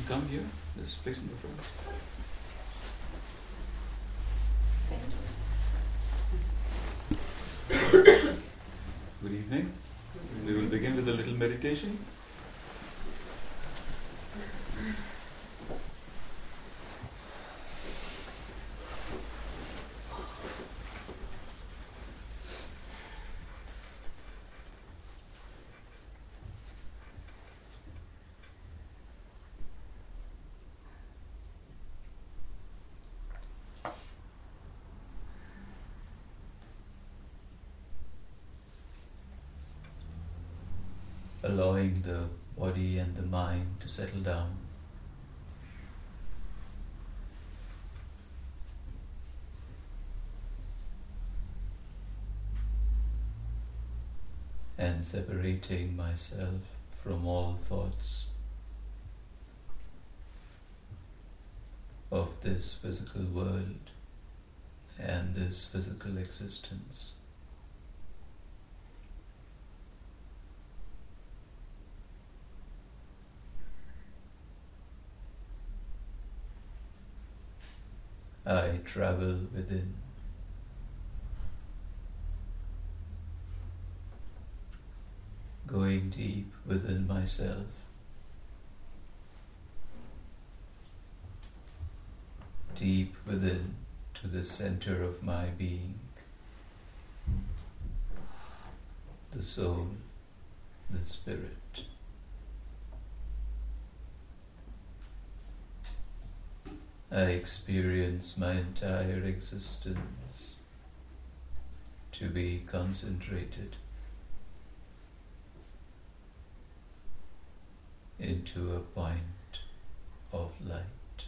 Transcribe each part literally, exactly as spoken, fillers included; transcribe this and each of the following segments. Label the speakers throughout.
Speaker 1: Come here, this place in the front. Good evening. We will begin with a little meditation. Allowing the body and the mind to settle down. And separating myself from all thoughts of this physical world and this physical existence. I travel within, going deep within myself, deep within to the center of my being, the soul, the spirit. I experience my entire existence to be concentrated into a point of light.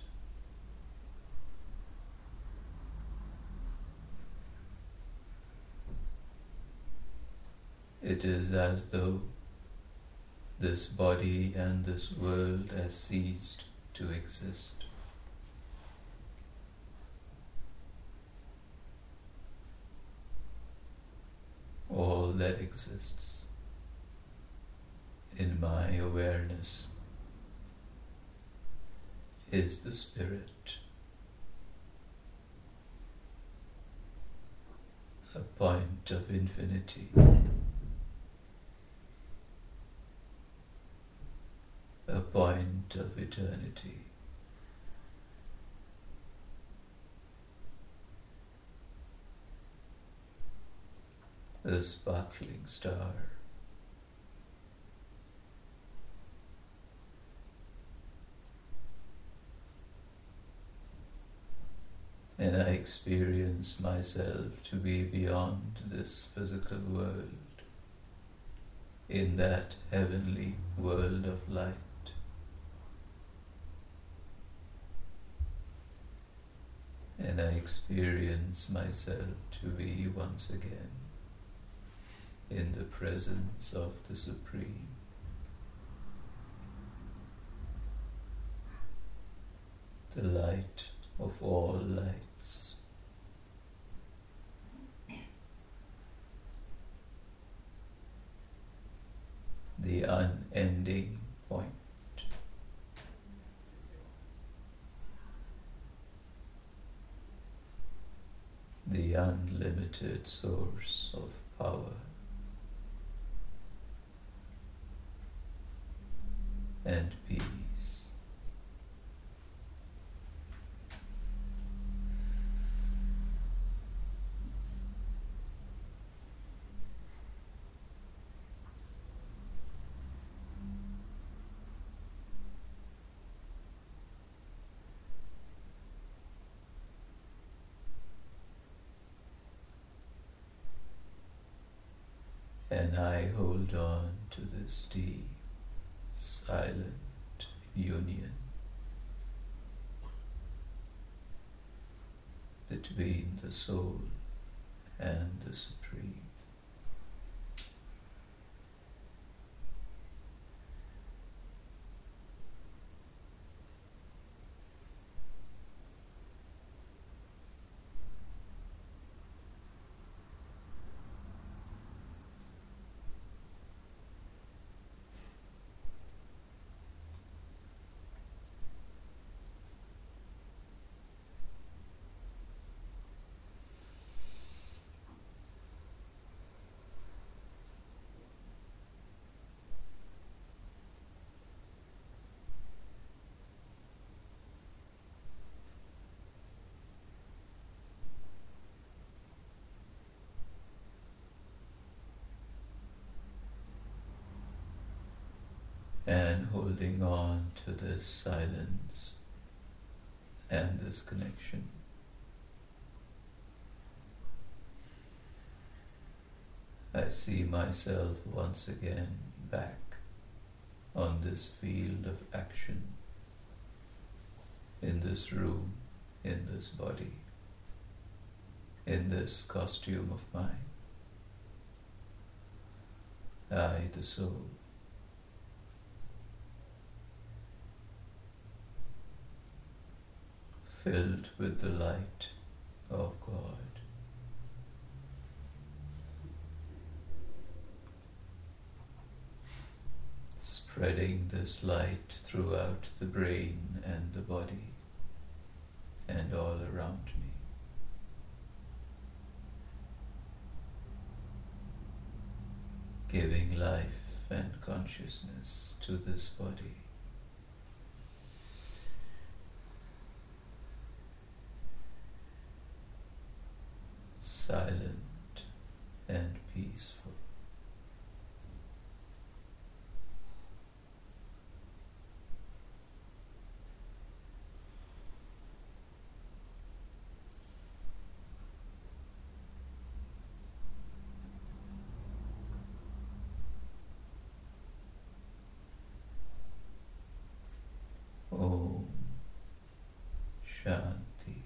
Speaker 1: It is as though this body and this world has ceased to exist. All that exists in my awareness is the spirit, a point of infinity, a point of eternity. The sparkling star, and I experience myself to be beyond this physical world, in that heavenly world of light. And I experience myself to be once again in the presence of the Supreme. The light of all lights. The unending point. The unlimited source of power and peace. And I hold on to this deep, silent union between the soul and the Supreme. and holding on to this silence and this connection. I see myself once again back on this field of action, in this room, in this body, in this costume of mine. I, the soul, filled with the light of God. Spreading this light throughout the brain and the body and all around me. Giving life and consciousness to this body. Silent and peaceful. Om Shanti.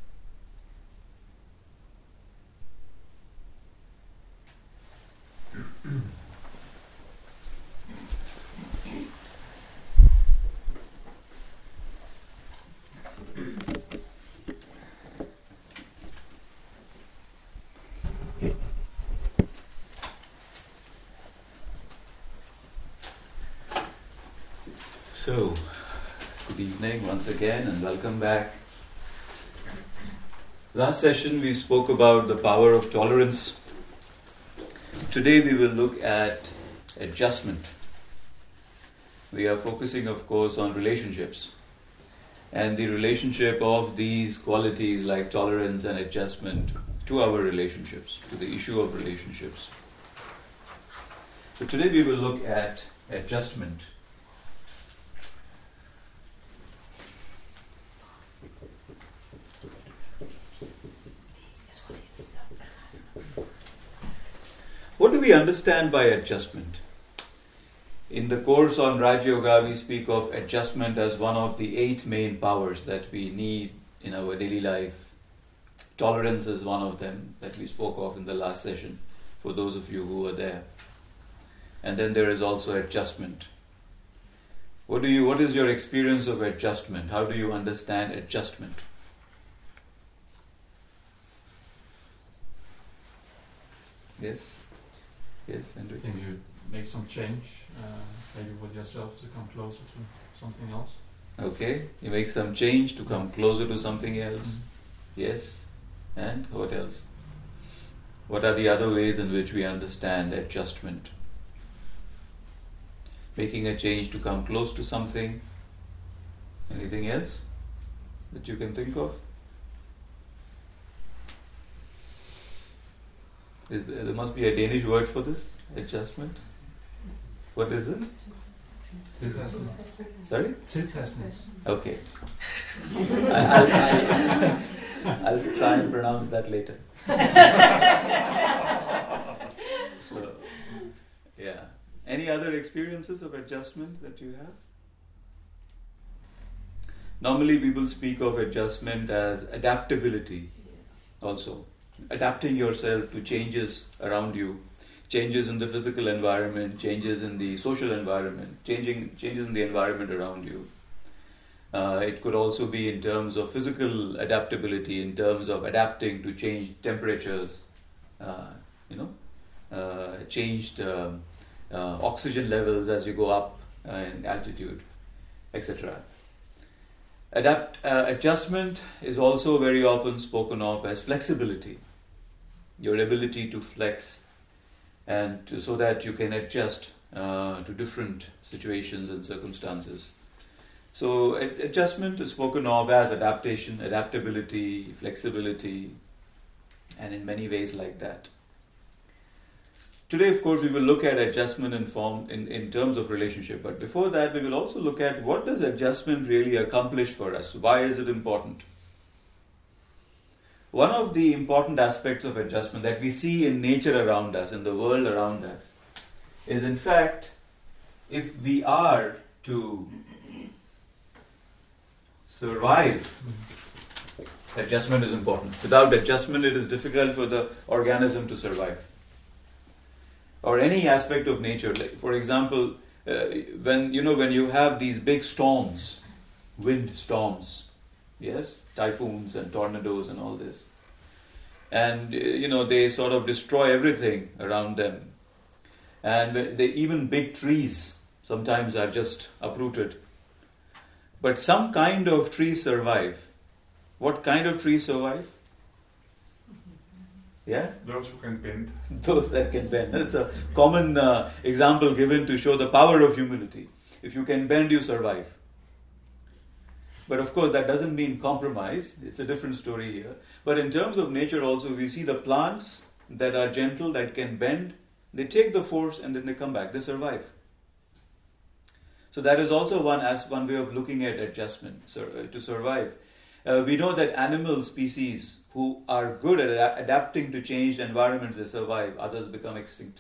Speaker 1: So, good evening once again and welcome back. Last session we spoke about the power of tolerance. Today we will look at adjustment. We are focusing, of course, on relationships and the relationship of these qualities like tolerance and adjustment to our relationships, to the issue of relationships. So today we will look at adjustment. What do we understand by adjustment? In the course on Raja Yoga, we speak of adjustment as one of the eight main powers that we need in our daily life. Tolerance is one of them that we spoke of in the last session, for those of you who were there. And then there is also adjustment. What do you? What is your experience of adjustment? How do you understand adjustment? Yes? Yes, Andrew.
Speaker 2: I think you make some change, uh, maybe with yourself to come closer to something else.
Speaker 1: Okay, you make some change to come closer to something else.
Speaker 2: Mm-hmm.
Speaker 1: Yes, and what else? What are the other ways in which we understand adjustment? Making a change to come close to something. Anything else that you can think of? Is there, there must be a Danish word for this, adjustment. What is it?
Speaker 2: Tilpasning.
Speaker 1: Sorry?
Speaker 2: Tilpasning.
Speaker 1: Okay. I, I'll, I'll, I'll try and pronounce that later. So, yeah. Any other experiences of adjustment that you have? Normally people speak of adjustment as adaptability also. Adapting yourself to changes around you, changes in the physical environment, changes in the social environment, changing changes in the environment around you. Uh, it could also be in terms of physical adaptability, in terms of adapting to changed temperatures, uh, you know, uh, changed um, uh, oxygen levels as you go up uh, in altitude, et cetera. Adapt uh, adjustment is also very often spoken of as flexibility. Your ability to flex and to, so that you can adjust uh, to different situations and circumstances. So ad- adjustment is spoken of as adaptation, adaptability, flexibility, and in many ways like that. Today, of course, we will look at adjustment in form in, in terms of relationship. But before that, we will also look at what does adjustment really accomplish for us? Why is it important? One of the important aspects of adjustment that we see in nature around us, in the world around us, is in fact, if we are to survive, adjustment is important. Without adjustment, it is difficult for the organism to survive. Or any aspect of nature, like for example, uh, when you know when you have these big storms, wind storms, yes, typhoons and tornadoes and all this, and uh, you know they sort of destroy everything around them, and they even big trees sometimes are just uprooted. But some kind of trees survive. What kind of trees survive? Yeah?
Speaker 3: Those who can bend.
Speaker 1: Those that can bend. That's a common uh, example given to show the power of humility. If you can bend, you survive. But of course, that doesn't mean compromise. It's a different story here. But in terms of nature also, we see the plants that are gentle, that can bend, they take the force and then they come back. They survive. So that is also one as one way of looking at adjustment, so, uh, to survive. Uh, we know that animal species who are good at ad- adapting to changed environments, they survive. Others become extinct.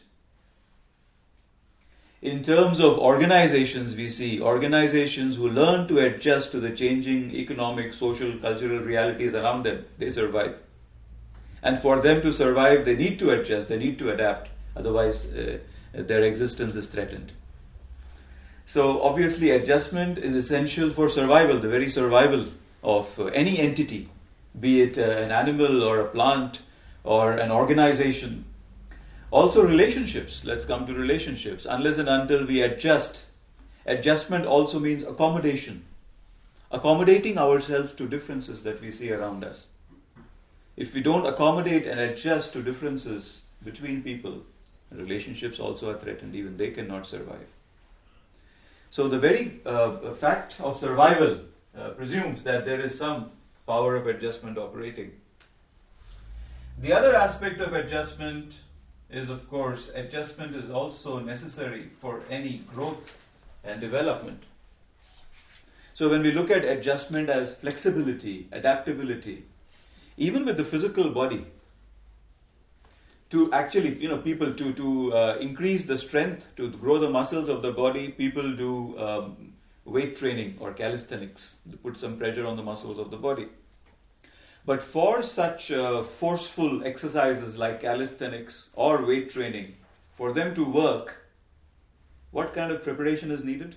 Speaker 1: In terms of organizations, we see organizations who learn to adjust to the changing economic, social, cultural realities around them, they survive. And for them to survive, they need to adjust, they need to adapt. Otherwise, uh, their existence is threatened. So obviously, adjustment is essential for survival, the very survival of uh, any entity, be it uh, an animal or a plant or an organization. Also relationships. Let's come to relationships. Unless and until we adjust, adjustment also means accommodation. Accommodating ourselves to differences that we see around us. If we don't accommodate and adjust to differences between people, relationships also are threatened. Even they cannot survive. So the very uh, fact of survival uh, presumes that there is some power of adjustment operating. The other aspect of adjustment is, of course, adjustment is also necessary for any growth and development. So when we look at adjustment as flexibility, adaptability, even with the physical body, to actually, you know, people to, to uh, increase the strength, to grow the muscles of the body, people do um, weight training or calisthenics to put some pressure on the muscles of the body. But for such uh, forceful exercises like calisthenics or weight training, for them to work, what kind of preparation is needed?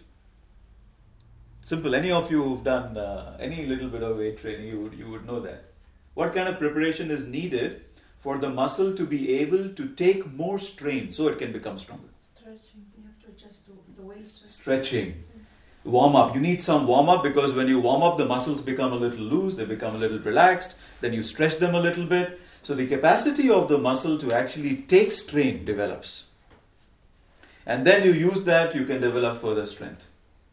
Speaker 1: Simple. Any of you who've done uh, any little bit of weight training, you would, you would know that. What kind of preparation is needed for the muscle to be able to take more strain so it can become stronger?
Speaker 4: Stretching. You have to adjust to the waist.
Speaker 1: Stretching. Warm up. You need some warm up because when you warm up, the muscles become a little loose, they become a little relaxed, then you stretch them a little bit. So the capacity of the muscle to actually take strain develops. And then you use that, you can develop further strength.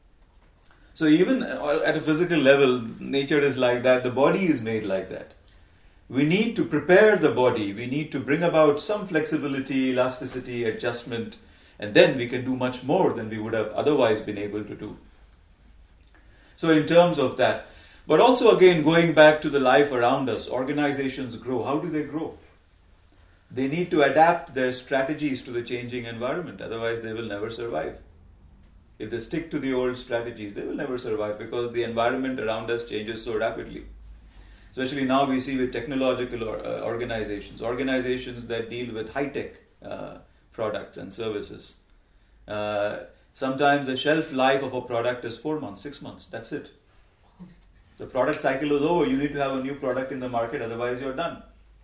Speaker 1: So even at a physical level, nature is like that, the body is made like that. We need to prepare the body, we need to bring about some flexibility, elasticity, adjustment, and then we can do much more than we would have otherwise been able to do. So in terms of that, but also again going back to the life around us, organizations grow. How do they grow? They need to adapt their strategies to the changing environment, otherwise they will never survive. If they stick to the old strategies, they will never survive because the environment around us changes so rapidly. Especially now we see with technological or, uh, organizations, organizations that deal with high-tech uh, products and services. Uh, sometimes the shelf life of a product is four months, six months, that's it. The product cycle is over, you need to have a new product in the market, otherwise you're done.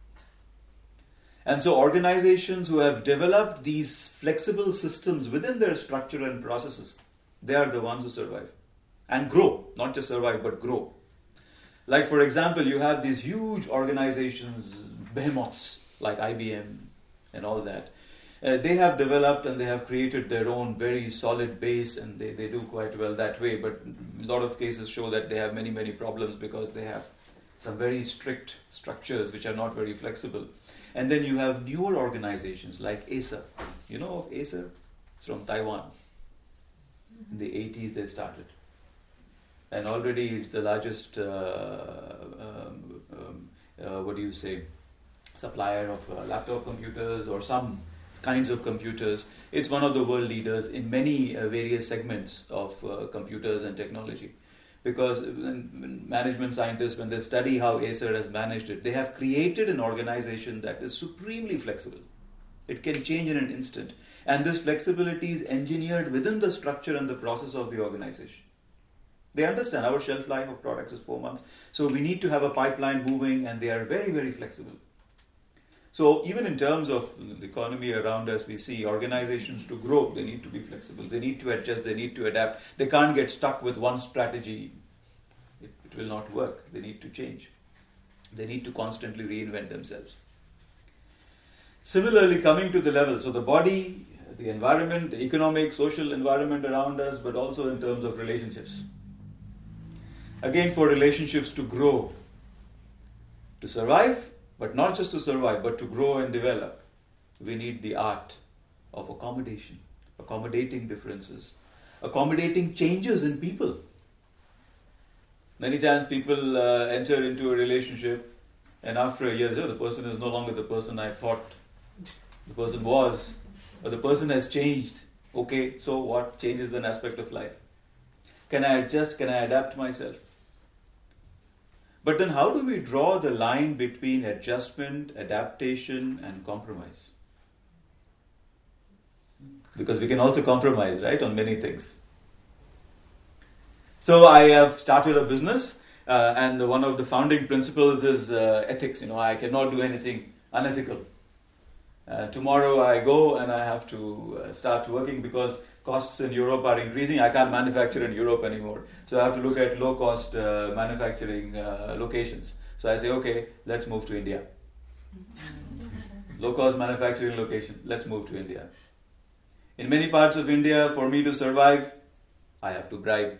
Speaker 1: And so organizations who have developed these flexible systems within their structure and processes, they are the ones who survive and grow, not just survive, but grow. Like for example, you have these huge organizations, behemoths like I B M and all that. Uh, they have developed and they have created their own very solid base and they, they do quite well that way. But a lot of cases show that they have many, many problems because they have some very strict structures which are not very flexible. And then you have newer organizations like A S A, You know of Acer? It's from Taiwan. In the eighties they started. And already it's the largest, uh, um, um, uh, what do you say, supplier of uh, laptop computers or some kinds of computers. It's one of the world leaders in many uh, various segments of uh, computers and technology. Because when, when management scientists, when they study how Acer has managed it, they have created an organization that is supremely flexible. It can change in an instant. And this flexibility is engineered within the structure and the process of the organization. They understand our shelf life of products is four months. So we need to have a pipeline moving, and they are very, very flexible. So even in terms of the economy around us, we see organizations to grow, they need to be flexible. They need to adjust, they need to adapt. They can't get stuck with one strategy. It, it will not work. They need to change. They need to constantly reinvent themselves. Similarly, coming to the level, so the body, the environment, the economic, social environment around us, but also in terms of relationships. Again, for relationships to grow, to survive, but not just to survive, but to grow and develop, we need the art of accommodation, accommodating differences, accommodating changes in people. Many times people uh, enter into a relationship, and after a year, oh, the person is no longer the person I thought the person was, or the person has changed. Okay, so what? Change is an aspect of life. Can I adjust? Can I adapt myself? But then how do we draw the line between adjustment, adaptation, and compromise? Because we can also compromise, right, on many things. So I have started a business, uh, and one of the founding principles is uh, ethics. You know, I cannot do anything unethical. Uh, tomorrow I go and I have to uh, start working because costs in Europe are increasing. I can't manufacture in Europe anymore. So I have to look at low-cost uh, manufacturing uh, locations. So I say, okay, let's move to India. Low-cost manufacturing location, let's move to India. In many parts of India, for me to survive, I have to bribe.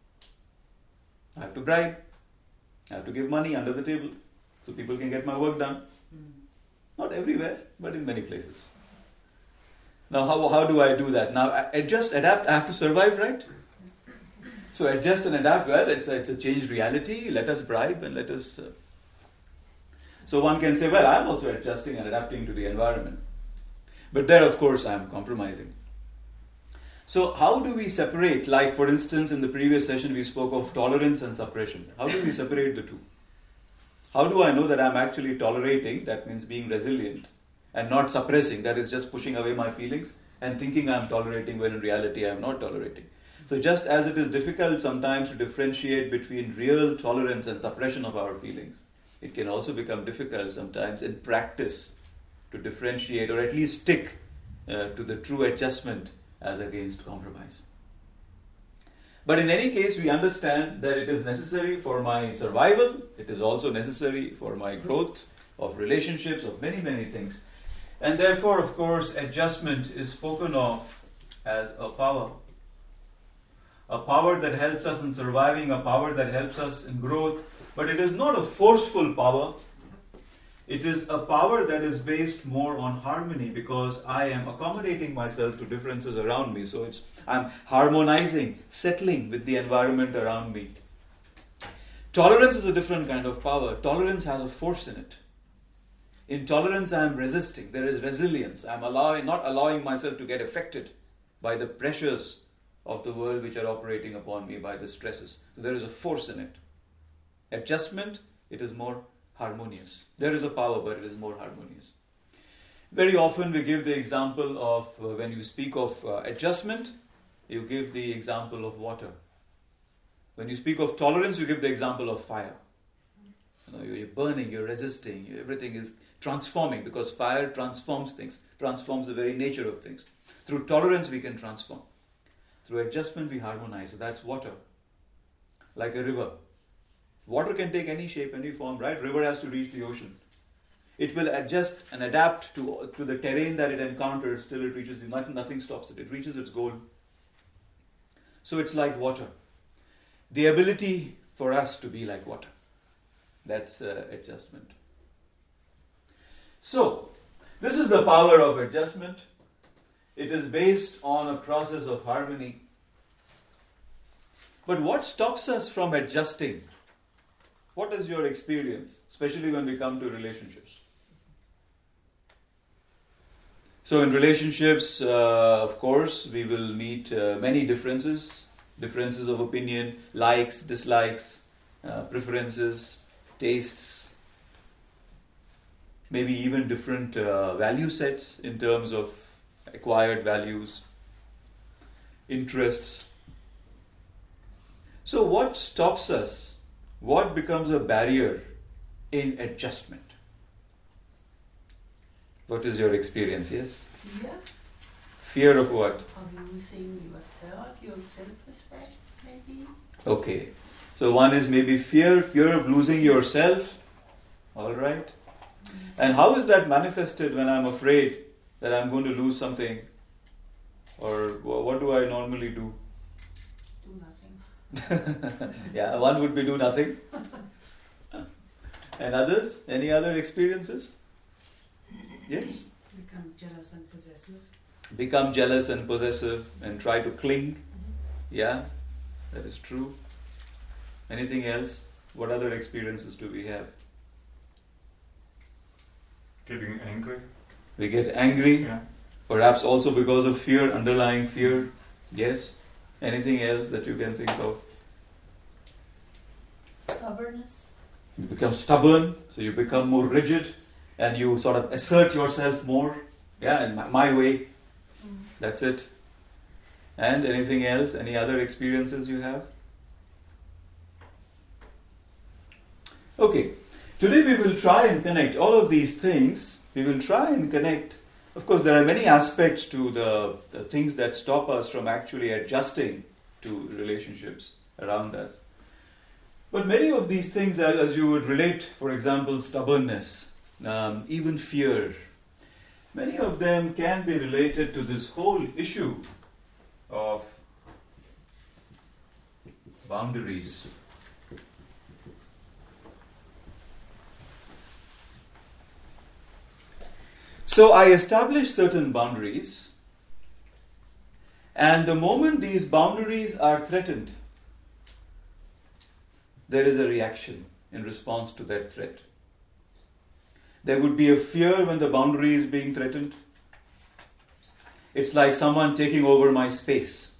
Speaker 1: I have to bribe. I have to give money under the table so people can get my work done. Not everywhere, but in many places. Now, how, how do I do that? Now, adjust, adapt, I have to survive, right? So adjust and adapt, well, it's a, it's a changed reality. Let us bribe and let us... Uh... So one can say, well, I'm also adjusting and adapting to the environment. But there, of course, I'm compromising. So how do we separate? Like, for instance, in the previous session, we spoke of tolerance and suppression. How do we separate the two? How do I know that I'm actually tolerating, that means being resilient, and not suppressing, that is just pushing away my feelings and thinking I'm tolerating when in reality I'm not tolerating. So just as it is difficult sometimes to differentiate between real tolerance and suppression of our feelings, it can also become difficult sometimes in practice to differentiate or at least stick uh, to the true adjustment as against compromise. But in any case, we understand that it is necessary for my survival, it is also necessary for my growth of relationships, of many, many things. And therefore, of course, adjustment is spoken of as a power. A power that helps us in surviving, a power that helps us in growth. But it is not a forceful power. It is a power that is based more on harmony because I am accommodating myself to differences around me. So it's I'm harmonizing, settling with the environment around me. Tolerance is a different kind of power. Tolerance has a force in it. In tolerance, I am resisting. There is resilience. I am allowing, not allowing myself to get affected by the pressures of the world which are operating upon me, by the stresses. So there is a force in it. Adjustment, it is more harmonious. There is a power, but it is more harmonious. Very often we give the example of, uh, when you speak of uh, adjustment, you give the example of water. When you speak of tolerance, you give the example of fire. You know, you're burning, you're resisting, everything is transforming because fire transforms things, transforms the very nature of things. Through tolerance, we can transform. Through adjustment, we harmonize. So that's water. Like a river. Water can take any shape, any form, right? River has to reach the ocean. It will adjust and adapt to, to the terrain that it encounters till it reaches the, nothing, nothing stops it. It reaches its goal. So it's like water. The ability for us to be like water. That's uh, adjustment. So, this is the power of adjustment. It is based on a process of harmony. But what stops us from adjusting? What is your experience, especially when we come to relationships? So in relationships, uh, of course, we will meet uh, many differences, differences of opinion, likes, dislikes, uh, preferences, tastes, maybe even different uh, value sets in terms of acquired values, interests. So what stops us? What becomes a barrier in adjustment? What is your experience? Yes?
Speaker 3: Fear
Speaker 1: Fear of what?
Speaker 3: of losing yourself, your self-respect, maybe.
Speaker 1: Okay. So one is maybe fear, fear of losing yourself. All right. And how is that manifested when I'm afraid that I'm going to lose something? Or wh- what do I normally do?
Speaker 3: Do nothing.
Speaker 1: Yeah, one would be do nothing. And others? Any other experiences? Yes?
Speaker 4: Become jealous and possessive.
Speaker 1: Become jealous and possessive and try to cling. Yeah, that is true. Anything else? What other experiences do we have?
Speaker 2: Getting angry.
Speaker 1: We get angry,
Speaker 2: Yeah.
Speaker 1: perhaps also because of fear, underlying fear. Yes? Anything else that you can think of?
Speaker 3: Stubbornness.
Speaker 1: You become stubborn, so you become more rigid and you sort of assert yourself more. Yeah, in my, my way.
Speaker 3: Mm.
Speaker 1: That's it. And anything else? Any other experiences you have? Okay. Today we will try and connect all of these things. We will try and connect. Of course, there are many aspects to the, the things that stop us from actually adjusting to relationships around us. But many of these things, as, as you would relate, for example, stubbornness, um, even fear, many of them can be related to this whole issue of boundaries. So I establish certain boundaries, and the moment these boundaries are threatened, there is a reaction in response to that threat. There would be a fear when the boundary is being threatened. It's like someone taking over my space.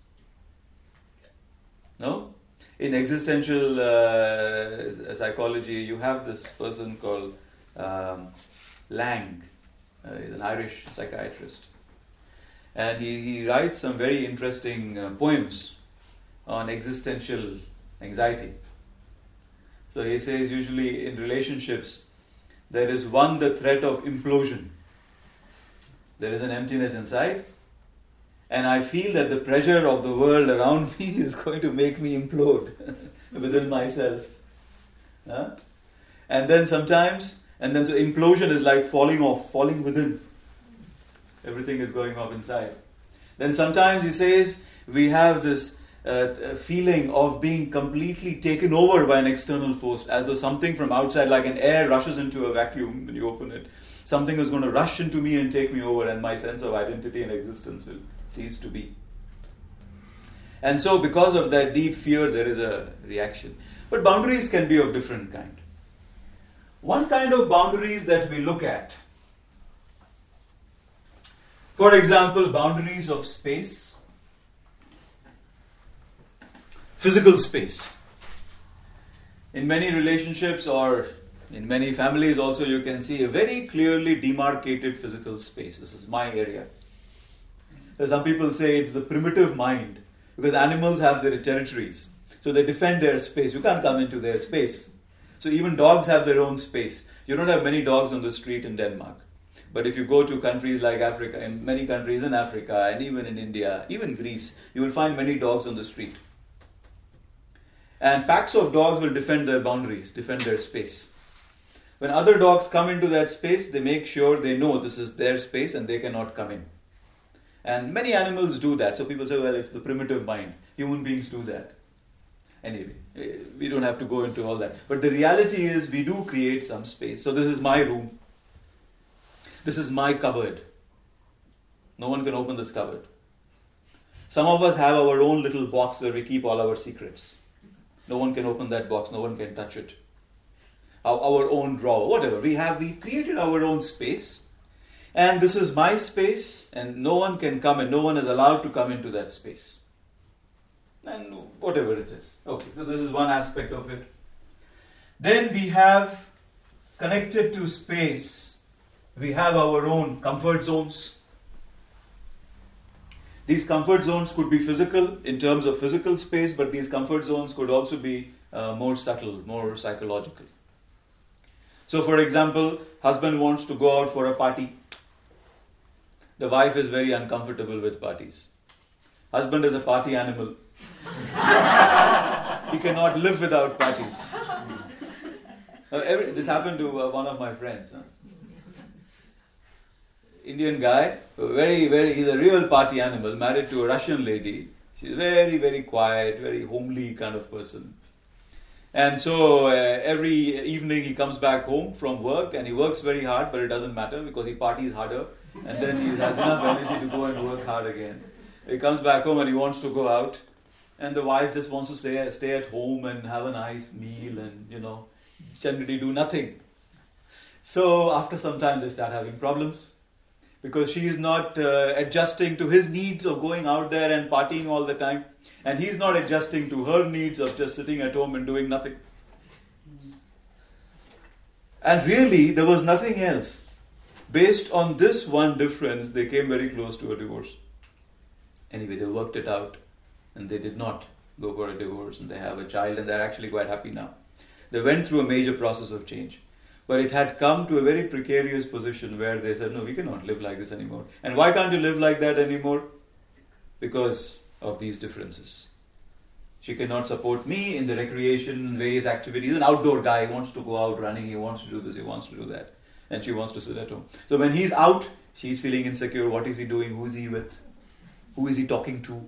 Speaker 1: No? In existential uh, psychology, you have this person called um, Lang. Uh, he's an Irish psychiatrist. And he, he writes some very interesting uh, poems on existential anxiety. So he says usually in relationships, there is one, the threat of implosion. There is an emptiness inside. And I feel that the pressure of the world around me is going to make me implode within myself. Huh? And then sometimes, and then so implosion is like falling off, falling within. Everything is going off inside. Then sometimes he says, we have this uh, feeling of being completely taken over by an external force, as though something from outside, like an air rushes into a vacuum when you open it. Something is going to rush into me and take me over, and my sense of identity and existence will cease to be. And so because of that deep fear, there is a reaction. But boundaries can be of different kind. One kind of boundaries that we look at, for example, boundaries of space, physical space. In many relationships or in many families also, you can see a very clearly demarcated physical space. This is my area. Some people say it's the primitive mind, because animals have their territories. So they defend their space. You can't come into their space. So even dogs have their own space. You don't have many dogs on the street in Denmark. But if you go to countries like Africa, in many countries in Africa and even in India, even Greece, you will find many dogs on the street. And packs of dogs will defend their boundaries, defend their space. When other dogs come into that space, they make sure they know this is their space and they cannot come in. And many animals do that. So people say, well, it's the primitive mind. Human beings do that. Anyway, we don't have to go into all that. But the reality is we do create some space. So this is my room. This is my cupboard. No one can open this cupboard. Some of us have our own little box where we keep all our secrets. No one can open that box. No one can touch it. Our, our own drawer, whatever. We have, we created our own space. And this is my space, and no one can come and no one is allowed to come into that space. And whatever it is. Okay, so this is one aspect of it. Then we have, connected to space, we have our own comfort zones. These comfort zones could be physical in terms of physical space, but these comfort zones could also be uh, more subtle, more psychological. So for example, husband wants to go out for a party. The wife is very uncomfortable with parties. Husband is a party animal. He cannot live without parties. Uh, every, this happened to uh, one of my friends. Huh? Indian guy, very, very, he's a real party animal, married to a Russian lady. She's very, very quiet, very homely kind of person. And so uh, every evening he comes back home from work and he works very hard, but it doesn't matter because he parties harder and then he has enough energy to go and work hard again. He comes back home and he wants to go out, and the wife just wants to stay, stay at home and have a nice meal and, you know, generally do nothing. So after some time they start having problems, because she is not uh, adjusting to his needs of going out there and partying all the time, and he's not adjusting to her needs of just sitting at home and doing nothing. And really, there was nothing else. Based on this one difference, they came very close to a divorce. Anyway, they worked it out, and they did not go for a divorce, and they have a child, and they're actually quite happy now. They went through a major process of change. But it had come to a very precarious position where they said, no, we cannot live like this anymore. And why can't you live like that anymore? Because of these differences. She cannot support me in the recreation, various activities. He's an outdoor guy. He wants to go out running. He wants to do this. He wants to do that. And she wants to sit at home. So when he's out, she's feeling insecure. What is he doing? Who is he with? Who is he talking to?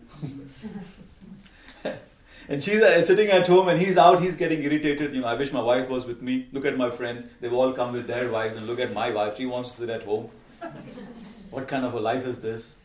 Speaker 1: And she's uh, sitting at home and he's out, he's getting irritated. You know, I wish my wife was with me. Look at my friends. They've all come with their wives, and look at my wife. She wants to sit at home. What kind of a life is this?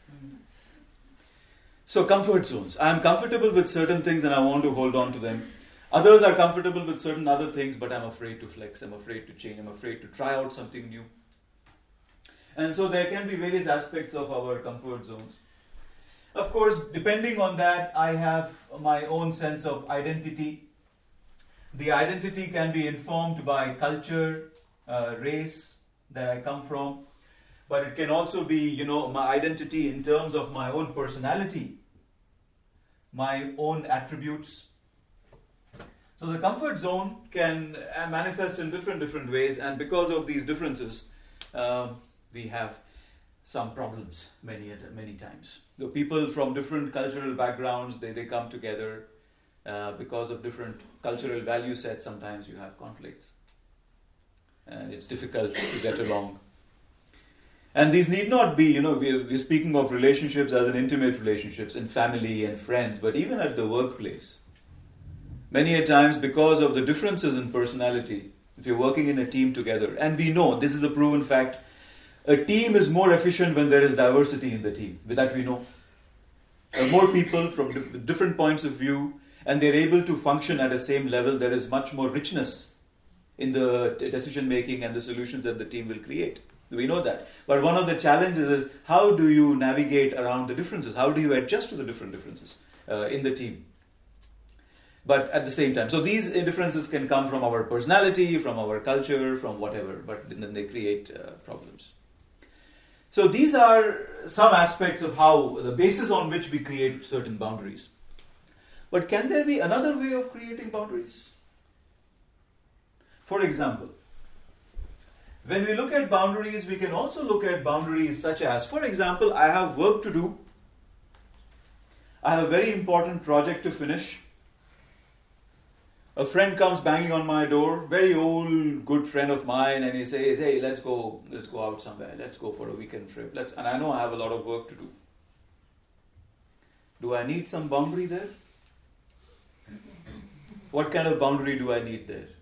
Speaker 1: So comfort zones. I'm comfortable with certain things and I want to hold on to them. Others are comfortable with certain other things, but I'm afraid to flex. I'm afraid to change. I'm afraid to try out something new. And so there can be various aspects of our comfort zones. Of course, depending on that, I have my own sense of identity. The identity can be informed by culture, uh, race that I come from, but it can also be, you know, my identity in terms of my own personality, my own attributes. So the comfort zone can manifest in different, different ways, and because of these differences, um, we have some problems many many times. The people from different cultural backgrounds, they, they come together uh, because of different cultural value sets. Sometimes you have conflicts and it's difficult to get along. And these need not be, you know, we're, we're speaking of relationships as in intimate relationships in family and friends, but even at the workplace. Many a times, because of the differences in personality, if you're working in a team together, and we know, this is a proven fact, a team is more efficient when there is diversity in the team. With that we know. There are more people from di- different points of view, and they're able to function at the same level. There is much more richness in the t- decision making and the solutions that the team will create. We know that. But one of the challenges is, how do you navigate around the differences? How do you adjust to the different differences uh, in the team? But at the same time, so these differences can come from our personality, from our culture, from whatever, but then they create uh, problems. So these are some aspects of how, the basis on which we create certain boundaries. But can there be another way of creating boundaries? For example, when we look at boundaries, we can also look at boundaries such as, for example, I have work to do. I have a very important project to finish. A friend comes banging on my door, very old, good friend of mine, and he says, hey, let's go, let's go out somewhere, let's go for a weekend trip. Let's, and I know I have a lot of work to do. Do I need some boundary there? What kind of boundary do I need there?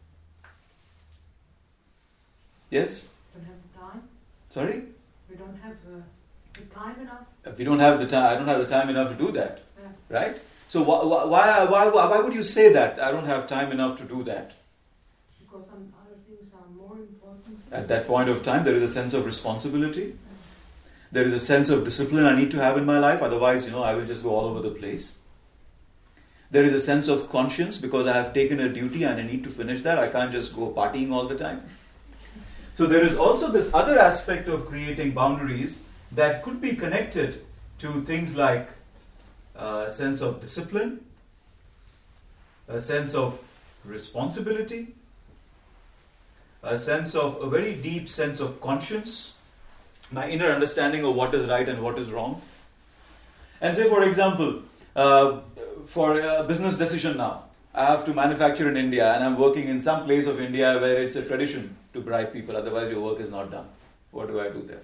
Speaker 1: Yes?
Speaker 4: Don't have the time.
Speaker 1: Sorry?
Speaker 4: We don't have. Uh, The time enough?
Speaker 1: If we don't have the time, I don't have the time enough to do that,
Speaker 4: Yeah.
Speaker 1: right? So wh- wh- why, why, why would you say that? I don't have time enough to do that.
Speaker 4: Because some other things are more important.
Speaker 1: At that point of time, there is a sense of responsibility. There is a sense of discipline I need to have in my life. Otherwise, you know, I will just go all over the place. There is a sense of conscience because I have taken a duty and I need to finish that. I can't just go partying all the time. So there is also this other aspect of creating boundaries that could be connected to things like a sense of discipline, a sense of responsibility, a sense of a very deep sense of conscience, my inner understanding of what is right and what is wrong. And say, for example, uh, for a business decision now, I have to manufacture in India and I'm working in some place of India where it's a tradition to bribe people, otherwise your work is not done. What do I do there?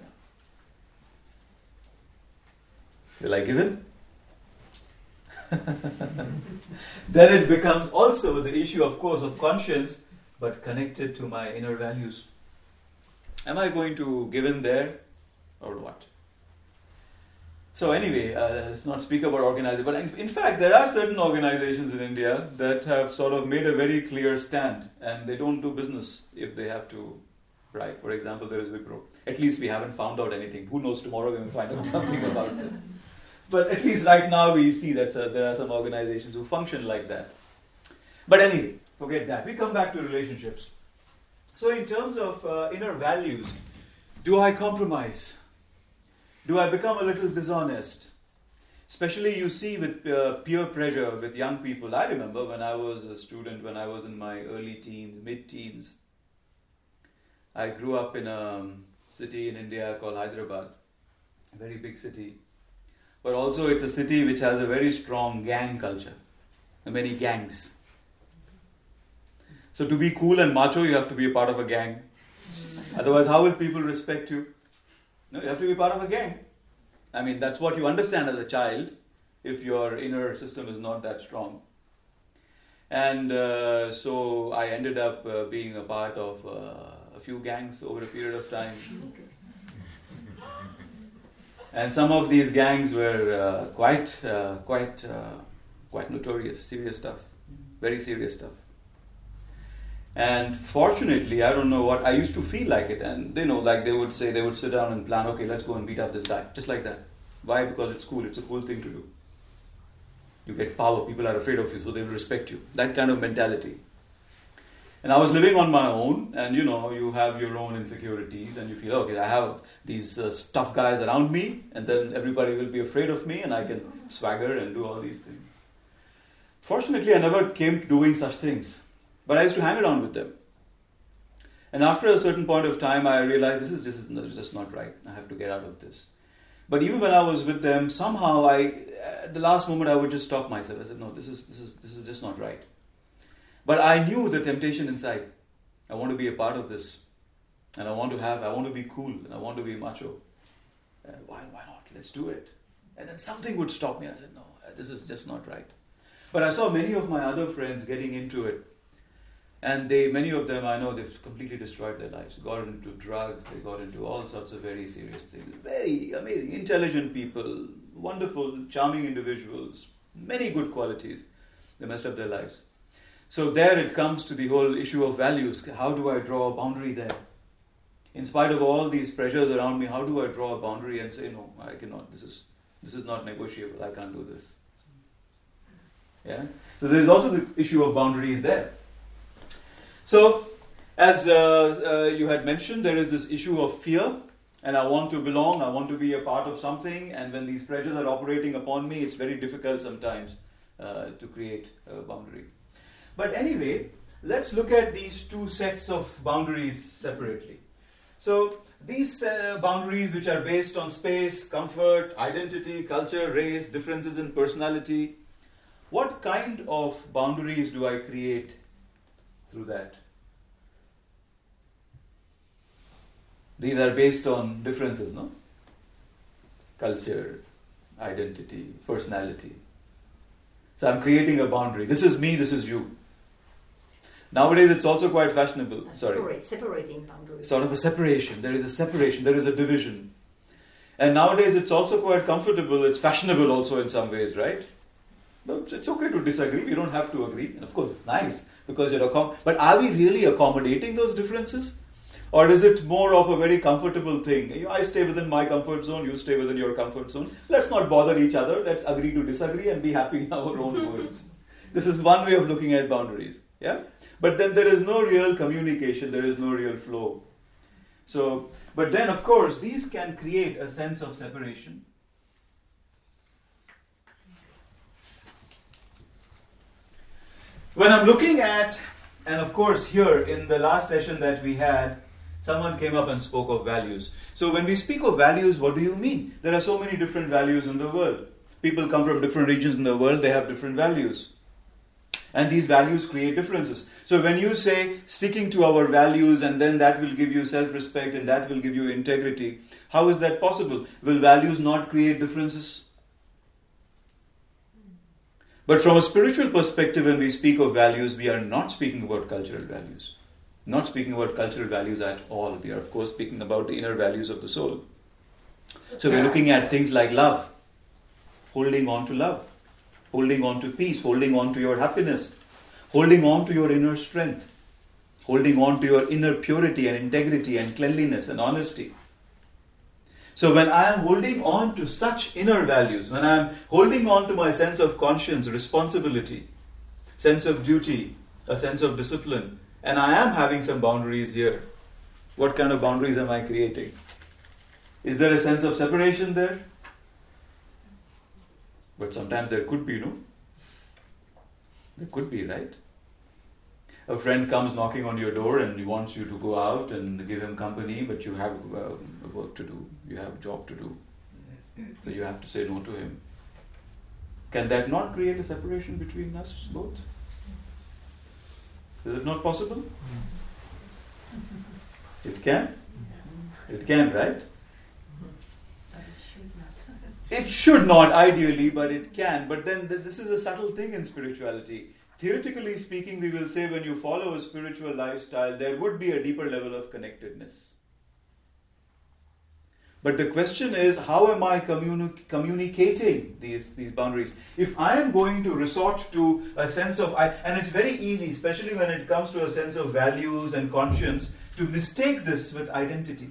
Speaker 1: Will I give in? Then it becomes also the issue, of course, of conscience, but connected to my inner values. Am I going to give in there or what? So anyway, uh, let's not speak about organizing, but in, in fact, there are certain organizations in India that have sort of made a very clear stand, and they don't do business if they have to bribe. For example, there is Wipro. At least we haven't found out anything. Who knows, tomorrow we will find out something about it. But at least right now we see that uh, there are some organizations who function like that. But anyway, forget that. We come back to relationships. So in terms of uh, inner values, do I compromise? Do I become a little dishonest? Especially you see with uh, peer pressure with young people. I remember when I was a student, when I was in my early teens, mid-teens, I grew up in a city in India called Hyderabad, a very big city. But also it's a city which has a very strong gang culture, many gangs. So to be cool and macho, you have to be a part of a gang. Otherwise, how will people respect you? No, you have to be part of a gang. I mean, that's what you understand as a child if your inner system is not that strong. And uh, so I ended up uh, being a part of uh, a few gangs over a period of time. And some of these gangs were uh, quite, uh, quite, uh, quite notorious, serious stuff, very serious stuff. And fortunately, I don't know what, I used to feel like it. And, you know, like they would say, they would sit down and plan, okay, let's go and beat up this guy. Just like that. Why? Because it's cool. It's a cool thing to do. You get power. People are afraid of you, so they will respect you. That kind of mentality. And I was living on my own, and, you know, you have your own insecurities, and you feel, okay, I have these uh, tough guys around me, and then everybody will be afraid of me, and I can swagger and do all these things. Fortunately, I never came doing such things. But I used to hang around with them. And after a certain point of time, I realized this is just, just not right. I have to get out of this. But even when I was with them, somehow I, at the last moment, I would just stop myself. I said, no, this is this is this is just not right. But I knew the temptation inside. I want to be a part of this, and I want to have, I want to be cool, and I want to be macho. And why, why not? Let's do it. And then something would stop me. And I said, no, this is just not right. But I saw many of my other friends getting into it. And they, many of them, I know, they've completely destroyed their lives. Got into drugs, they got into all sorts of very serious things. Very amazing, intelligent people, wonderful, charming individuals, many good qualities. They messed up their lives. So there it comes to the whole issue of values. How do I draw a boundary there? In spite of all these pressures around me, how do I draw a boundary and say, no, I cannot, this is this is not negotiable, I can't do this. Yeah. So there is also the issue of boundaries there. So, as uh, uh, you had mentioned, there is this issue of fear, and I want to belong, I want to be a part of something, and when these pressures are operating upon me, it's very difficult sometimes uh, to create a boundary. But anyway, let's look at these two sets of boundaries separately. So, these uh, boundaries which are based on space, comfort, identity, culture, race, differences in personality, what kind of boundaries do I create through that? These are based on differences, no? Culture, identity, personality. So I'm creating a boundary. This is me, this is you. Nowadays it's also quite fashionable.
Speaker 5: A
Speaker 1: Sorry.
Speaker 5: Separate, separating boundaries.
Speaker 1: Sort of a separation. There is a separation, there is a division. And nowadays it's also quite comfortable, it's fashionable also in some ways, right? But it's okay to disagree, we don't have to agree. And of course it's nice because you're accom- but are we really accommodating those differences? Or is it more of a very comfortable thing? You know, I stay within my comfort zone, you stay within your comfort zone. Let's not bother each other, let's agree to disagree and be happy in our own words. This is one way of looking at boundaries. Yeah? But then there is no real communication, there is no real flow. So, but then of course, these can create a sense of separation. When I'm looking at, and of course here in the last session that we had, someone came up and spoke of values. So when we speak of values, what do you mean? There are so many different values in the world. People come from different regions in the world, they have different values. And these values create differences. So when you say sticking to our values and then that will give you self-respect and that will give you integrity, how is that possible? Will values not create differences? But from a spiritual perspective, when we speak of values, we are not speaking about cultural values. Not speaking about cultural values at all. We are, of course, speaking about the inner values of the soul. So we're looking at things like love, holding on to love, holding on to peace, holding on to your happiness, holding on to your inner strength, holding on to your inner purity and integrity and cleanliness and honesty. So when I am holding on to such inner values, when I am holding on to my sense of conscience, responsibility, sense of duty, a sense of discipline, and I am having some boundaries here, what kind of boundaries am I creating? Is there a sense of separation there? But sometimes there could be, no? There could be, right? A friend comes knocking on your door and he wants you to go out and give him company, but you have uh, work to do, you have a job to do. So you have to say no to him. Can that not create a separation between us both? Is it not possible? It can? It can, right?
Speaker 3: But it should not.
Speaker 1: It should not, ideally, but it can. But then th- this is a subtle thing in spirituality. Theoretically speaking, we will say when you follow a spiritual lifestyle, there would be a deeper level of connectedness. But the question is, how am I communi- communicating these, these boundaries? If I am going to resort to a sense of, I, and it's very easy, especially when it comes to a sense of values and conscience, to mistake this with identity.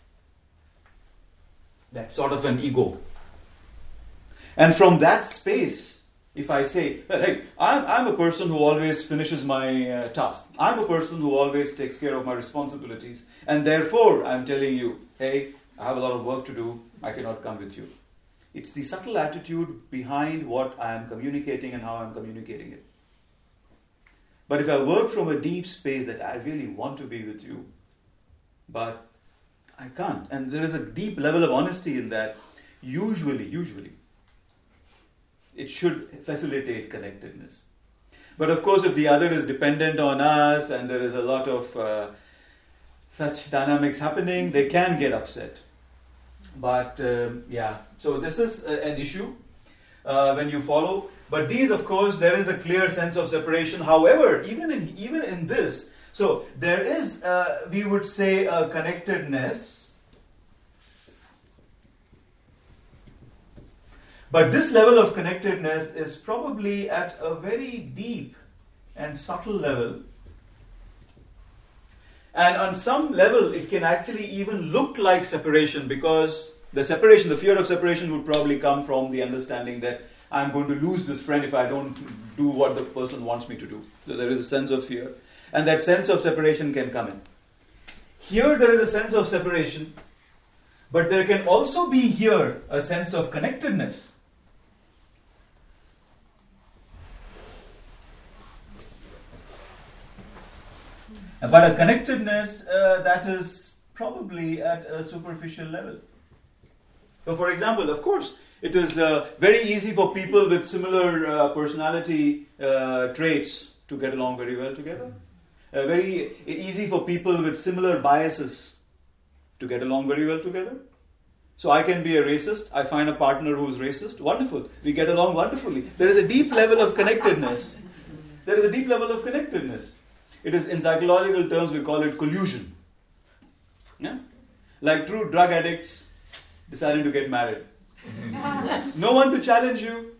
Speaker 1: That's sort of an ego. And from that space, if I say, well, hey, I'm, I'm a person who always finishes my uh, task. I'm a person who always takes care of my responsibilities. And therefore, I'm telling you, hey, I have a lot of work to do. I cannot come with you. It's the subtle attitude behind what I am communicating and how I'm communicating it. But if I work from a deep space that I really want to be with you, but I can't. And there is a deep level of honesty in that. Usually, usually, it should facilitate connectedness. But of course, if the other is dependent on us and there is a lot of uh, such dynamics happening, they can get upset. But um, yeah, so this is uh, an issue uh, when you follow. But these, of course, there is a clear sense of separation. However, even in even in this, so there is, uh, we would say, a connectedness. But this level of connectedness is probably at a very deep and subtle level. And on some level, it can actually even look like separation, because the separation, the fear of separation would probably come from the understanding that I'm going to lose this friend if I don't do what the person wants me to do. So there is a sense of fear. And that sense of separation can come in. Here there is a sense of separation, but there can also be here a sense of connectedness. But a connectedness uh, that is probably at a superficial level. So for example, of course, it is uh, very easy for people with similar uh, personality uh, traits to get along very well together. Uh, very easy for people with similar biases to get along very well together. So I can be a racist, I find a partner who is racist, wonderful. We get along wonderfully. There is a deep level of connectedness. There is a deep level of connectedness. It is, in psychological terms, we call it collusion. Yeah? Like true drug addicts, deciding to get married. No one to challenge you.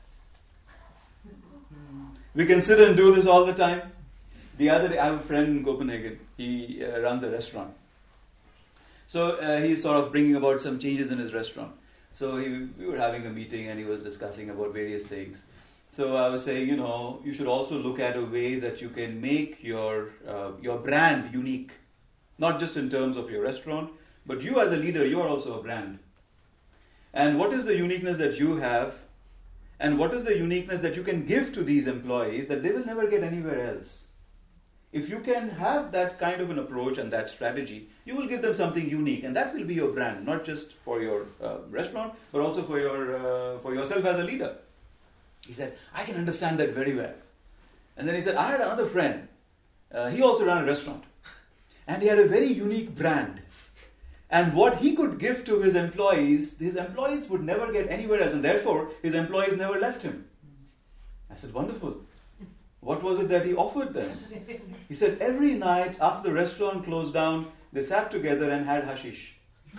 Speaker 1: We can sit and do this all the time. The other day, I have a friend in Copenhagen. He uh, runs a restaurant. So uh, he's sort of bringing about some changes in his restaurant. So he, we were having a meeting and he was discussing about various things. So I was saying, you know, you should also look at a way that you can make your uh, your brand unique. Not just in terms of your restaurant, but you as a leader, you are also a brand. And what is the uniqueness that you have? And what is the uniqueness that you can give to these employees that they will never get anywhere else? If you can have that kind of an approach and that strategy, you will give them something unique, and that will be your brand, not just for your uh, restaurant, but also for your uh, for yourself as a leader. He said, I can understand that very well. And then he said, I had another friend. Uh, he also ran a restaurant. And he had a very unique brand. And what he could give to his employees, his employees would never get anywhere else. And therefore, his employees never left him. I said, wonderful. What was it that he offered them? He said, every night after the restaurant closed down, they sat together and had hashish.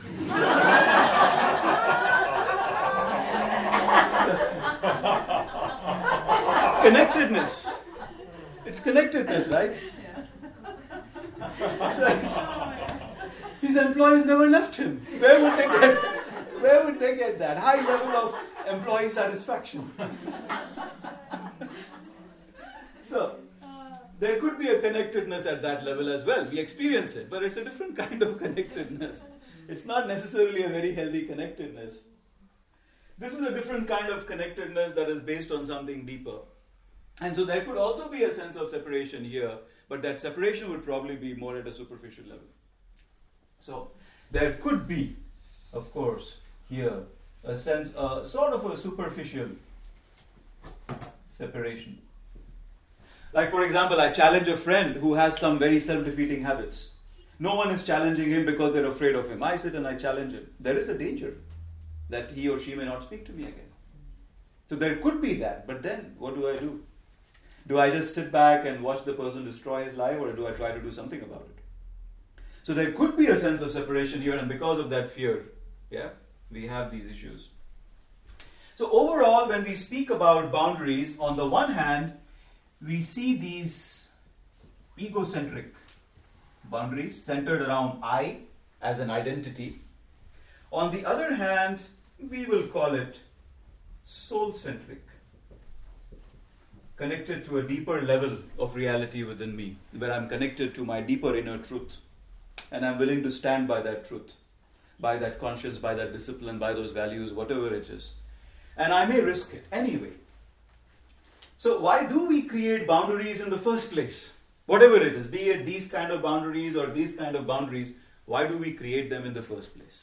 Speaker 1: Connectedness. It's connectedness, right? So his employees never left him. Where would they get? Where would they get that high level of employee satisfaction? So there could be a connectedness at that level as well. We experience it, but it's a different kind of connectedness. It's not necessarily a very healthy connectedness. This is a different kind of connectedness that is based on something deeper. And so there could also be a sense of separation here, but that separation would probably be more at a superficial level. So there could be, of course, here a sense, uh, sort of a superficial separation. Like, for example, I challenge a friend who has some very self-defeating habits. No one is challenging him because they're afraid of him. I sit and I challenge him. There is a danger that he or she may not speak to me again. So there could be that, but then what do I do? Do I just sit back and watch the person destroy his life, or do I try to do something about it? So there could be a sense of separation here, and because of that fear, yeah, we have these issues. So overall, when we speak about boundaries, on the one hand, we see these egocentric boundaries centered around I as an identity. On the other hand, we will call it soul-centric, connected to a deeper level of reality within me, where I'm connected to my deeper inner truth, and I'm willing to stand by that truth, by that conscience, by that discipline, by those values, whatever it is. And I may risk it anyway. So why do we create boundaries in the first place? Whatever it is, be it these kind of boundaries or these kind of boundaries, why do we create them in the first place?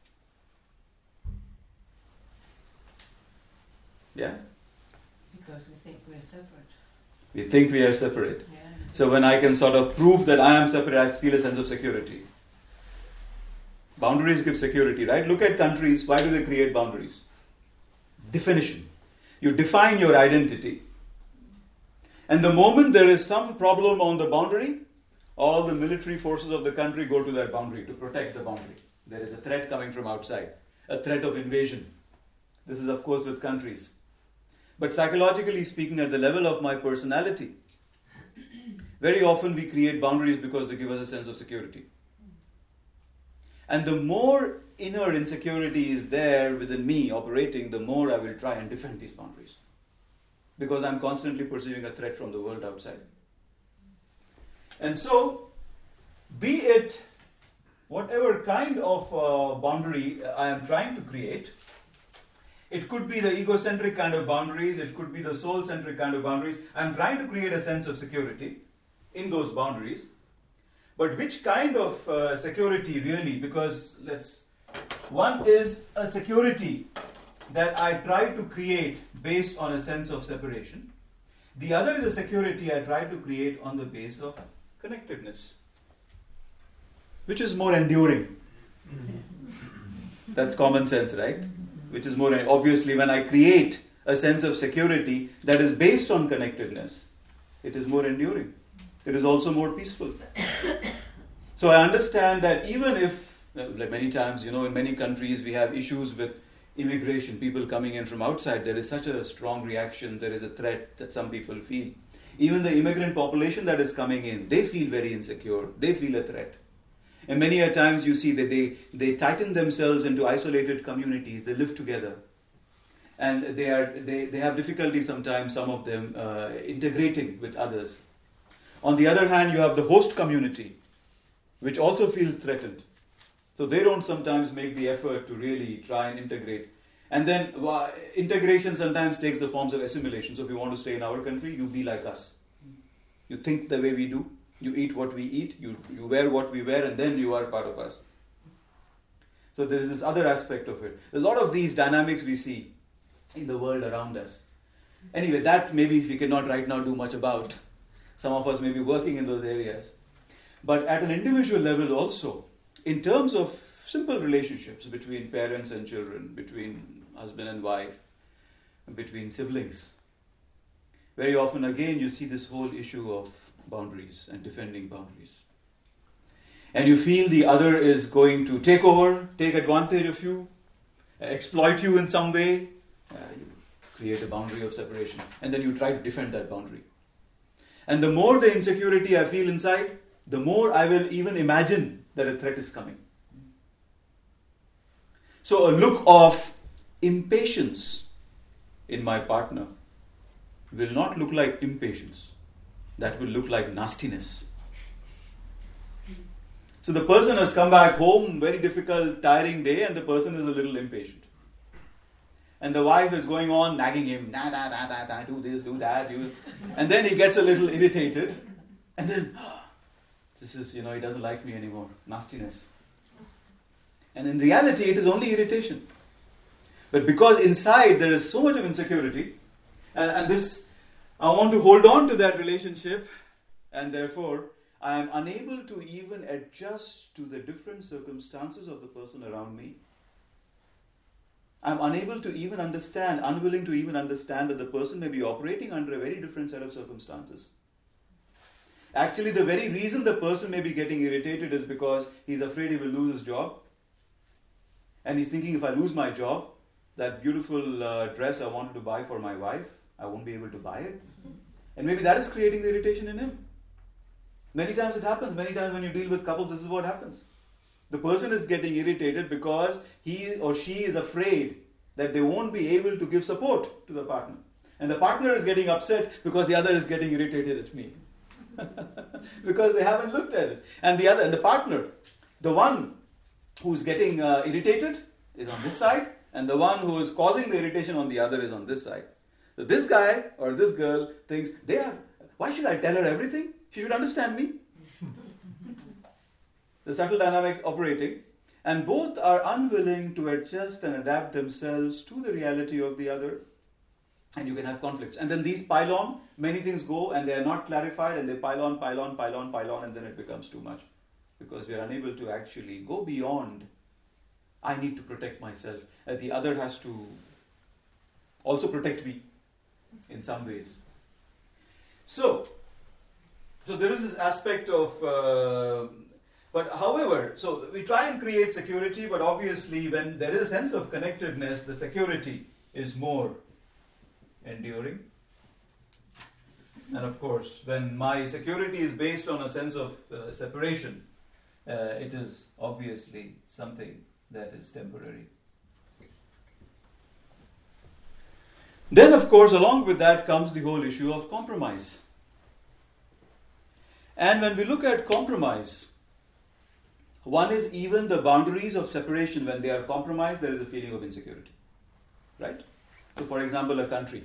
Speaker 1: Yeah?
Speaker 3: Because we think we're separate.
Speaker 1: We think we are separate.
Speaker 3: Yeah.
Speaker 1: So when I can sort of prove that I am separate, I feel a sense of security. Boundaries give security, right? Look at countries. Why do they create boundaries? Definition. You define your identity. And the moment there is some problem on the boundary, all the military forces of the country go to that boundary to protect the boundary. There is a threat coming from outside, a threat of invasion. This is, of course, with countries. But psychologically speaking, at the level of my personality, very often we create boundaries because they give us a sense of security. And the more inner insecurity is there within me operating, the more I will try and defend these boundaries. Because I'm constantly perceiving a threat from the world outside. And so, be it whatever kind of uh, boundary I am trying to create, it could be the egocentric kind of boundaries, it could be the soul-centric kind of boundaries. I'm trying to create a sense of security in those boundaries. But which kind of uh, security really? Because let's, one is a security that I try to create based on a sense of separation. The other is a security I try to create on the base of connectedness, which is more enduring. That's common sense, right? Which is more, obviously, when I create a sense of security that is based on connectedness, it is more enduring. It is also more peaceful. So I understand that even if Uh, Like many times, you know, in many countries we have issues with immigration, people coming in from outside. There is such a strong reaction, there is a threat that some people feel. Even the immigrant population that is coming in, they feel very insecure, they feel a threat. And many a times you see that they, they tighten themselves into isolated communities, they live together. And they are they, they have difficulty sometimes, some of them, uh, integrating with others. On the other hand, you have the host community, which also feels threatened. So they don't sometimes make the effort to really try and integrate. And then uh, integration sometimes takes the forms of assimilation. So if you want to stay in our country, you be like us. You think the way we do, you eat what we eat, you, you wear what we wear, and then you are part of us. So there is this other aspect of it. A lot of these dynamics we see in the world around us. Anyway, that maybe we cannot right now do much about. Some of us may be working in those areas. But at an individual level also, in terms of simple relationships between parents and children, between husband and wife, between siblings, very often again you see this whole issue of boundaries and defending boundaries. And you feel the other is going to take over, take advantage of you, exploit you in some way. Uh, you create a boundary of separation, and then you try to defend that boundary. And the more the insecurity I feel inside, the more I will even imagine that a threat is coming. So a look of impatience in my partner will not look like impatience. That will look like nastiness. So the person has come back home, very difficult, tiring day, and the person is a little impatient. And the wife is going on nagging him, da da da da da, do this, do that, do this. And then he gets a little irritated. And then, oh, this is, you know, he doesn't like me anymore. Nastiness. And in reality, it is only irritation. But because inside there is so much of insecurity, and, and this, I want to hold on to that relationship, and therefore, I am unable to even adjust to the different circumstances of the person around me. I'm unable to even understand, unwilling to even understand that the person may be operating under a very different set of circumstances. Actually, the very reason the person may be getting irritated is because he's afraid he will lose his job. And he's thinking, if I lose my job, that beautiful uh, dress I wanted to buy for my wife, I won't be able to buy it. And maybe that is creating the irritation in him. Many times it happens. Many times when you deal with couples, this is what happens. The person is getting irritated because he or she is afraid that they won't be able to give support to the partner. And the partner is getting upset because the other is getting irritated at me. Because they haven't looked at it. And the other, and the partner, the one who's getting uh, irritated is on this side, and the one who is causing the irritation on the other is on this side. So this guy or this girl thinks, they are, why should I tell her everything? She should understand me. The subtle dynamics operating, and both are unwilling to adjust and adapt themselves to the reality of the other, and you can have conflicts. And then these pile on, many things go and they are not clarified, and they pile on, pile on, pile on, pile on, and then it becomes too much. Because we are unable to actually go beyond, I need to protect myself, and the other has to also protect me in some ways. So, so there is this aspect of, uh, but however, so we try and create security, but obviously when there is a sense of connectedness, the security is more enduring. And of course, when my security is based on a sense of uh, separation, uh, it is obviously something that is temporary. Then, of course, along with that comes the whole issue of compromise. And when we look at compromise, one is even the boundaries of separation. When they are compromised, there is a feeling of insecurity. Right? So, for example, a country.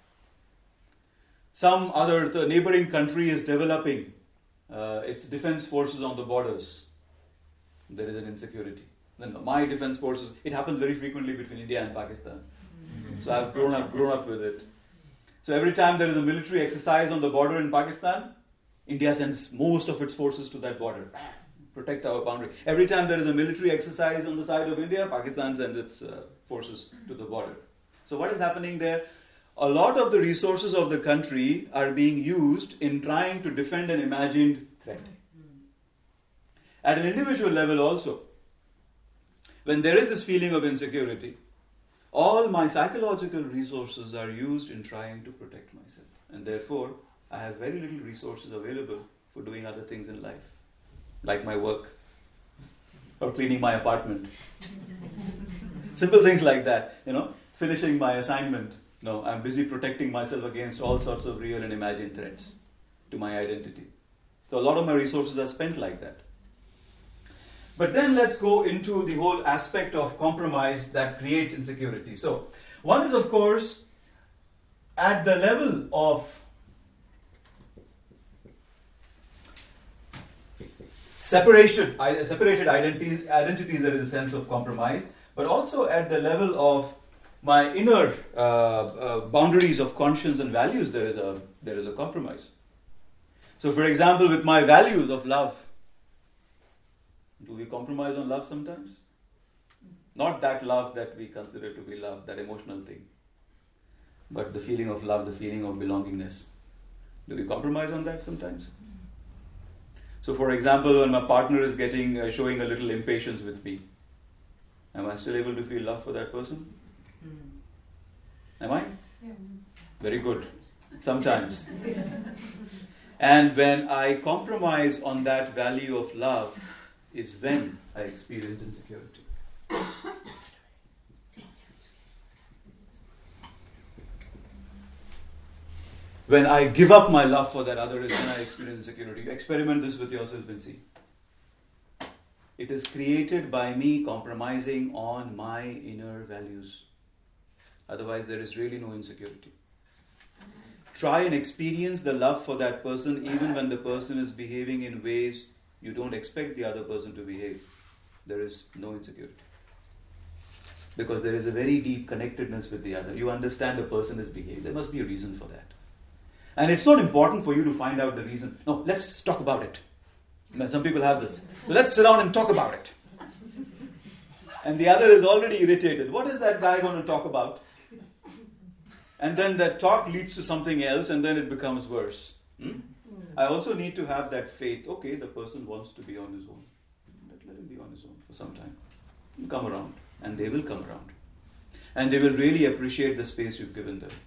Speaker 1: Some other the neighboring country is developing uh, its defense forces on the borders. There is an insecurity. Then my defense forces, it happens very frequently between India and Pakistan. So I've grown up, grown up with it. So every time there is a military exercise on the border in Pakistan, India sends most of its forces to that border. Protect our boundary. Every time there is a military exercise on the side of India, Pakistan sends its uh, forces to the border. So what is happening there? A lot of the resources of the country are being used in trying to defend an imagined threat. At an individual level also, when there is this feeling of insecurity, all my psychological resources are used in trying to protect myself. And therefore, I have very little resources available for doing other things in life, like my work or cleaning my apartment. Simple things like that, you know, finishing my assignment. No, I'm busy protecting myself against all sorts of real and imagined threats to my identity. So a lot of my resources are spent like that. But then let's go into the whole aspect of compromise that creates insecurity. So one is, of course, at the level of separation, separated identities, identities, there is a sense of compromise, but also at the level of my inner uh, uh, boundaries of conscience and values, there is a there is a compromise. So, for example, with my values of love, do we compromise on love sometimes? Not that love that we consider to be love, that emotional thing, but the feeling of love, the feeling of belongingness. Do we compromise on that sometimes? So, for example, when my partner is getting uh, showing a little impatience with me, am I still able to feel love for that person? Am I?
Speaker 4: Yeah.
Speaker 1: Very good. Sometimes. And when I compromise on that value of love is when I experience insecurity. When I give up my love for that other is when I experience insecurity. Experiment this with yourself and see. It is created by me compromising on my inner values. Otherwise, there is really no insecurity. Try and experience the love for that person even when the person is behaving in ways you don't expect the other person to behave. There is no insecurity. Because there is a very deep connectedness with the other. You understand the person is behaving. There must be a reason for that. And it's not important for you to find out the reason. No, let's talk about it. You know, some people have this. Let's sit down and talk about it. And the other is already irritated. What is that guy going to talk about? And then that talk leads to something else, and then it becomes worse. Hmm? Mm. I also need to have that faith. Okay, the person wants to be on his own. Let, let him be on his own for some time. He'll come around, and they will come around. And they will really appreciate the space you've given them.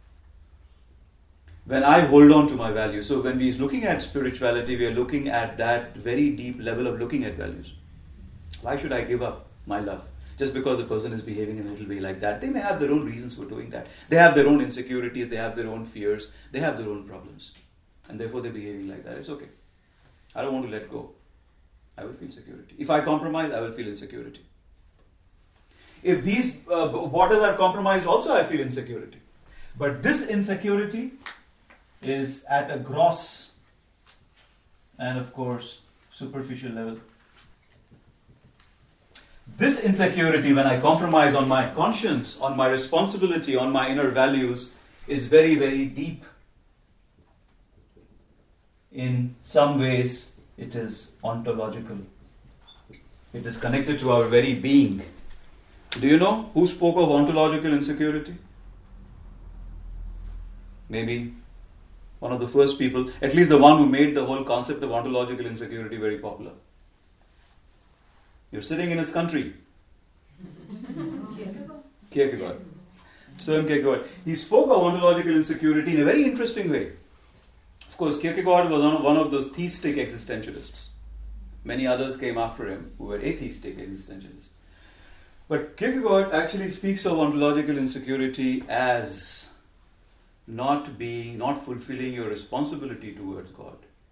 Speaker 1: When I hold on to my values, so when we're looking at spirituality, we are looking at that very deep level of looking at values. Why should I give up my love? Just because the person is behaving in a little way like that. They may have their own reasons for doing that. They have their own insecurities, they have their own fears, they have their own problems. And therefore they're behaving like that. It's okay. I don't want to let go. I will feel insecurity. If I compromise, I will feel insecurity. If these uh, borders are compromised, also I feel insecurity. But this insecurity is at a gross and, of course, superficial level. This insecurity, when I compromise on my conscience, on my responsibility, on my inner values, is very, very deep. In some ways, it is ontological. It is connected to our very being. Do you know who spoke of ontological insecurity? Maybe one of the first people, at least the one who made the whole concept of ontological insecurity very popular. You're sitting in his country. Kierkegaard. Søren Kierkegaard. He spoke of ontological insecurity in a very interesting way. Of course, Kierkegaard was one of those theistic existentialists. Many others came after him who were atheistic existentialists. But Kierkegaard actually speaks of ontological insecurity as not being, not fulfilling your responsibility towards God.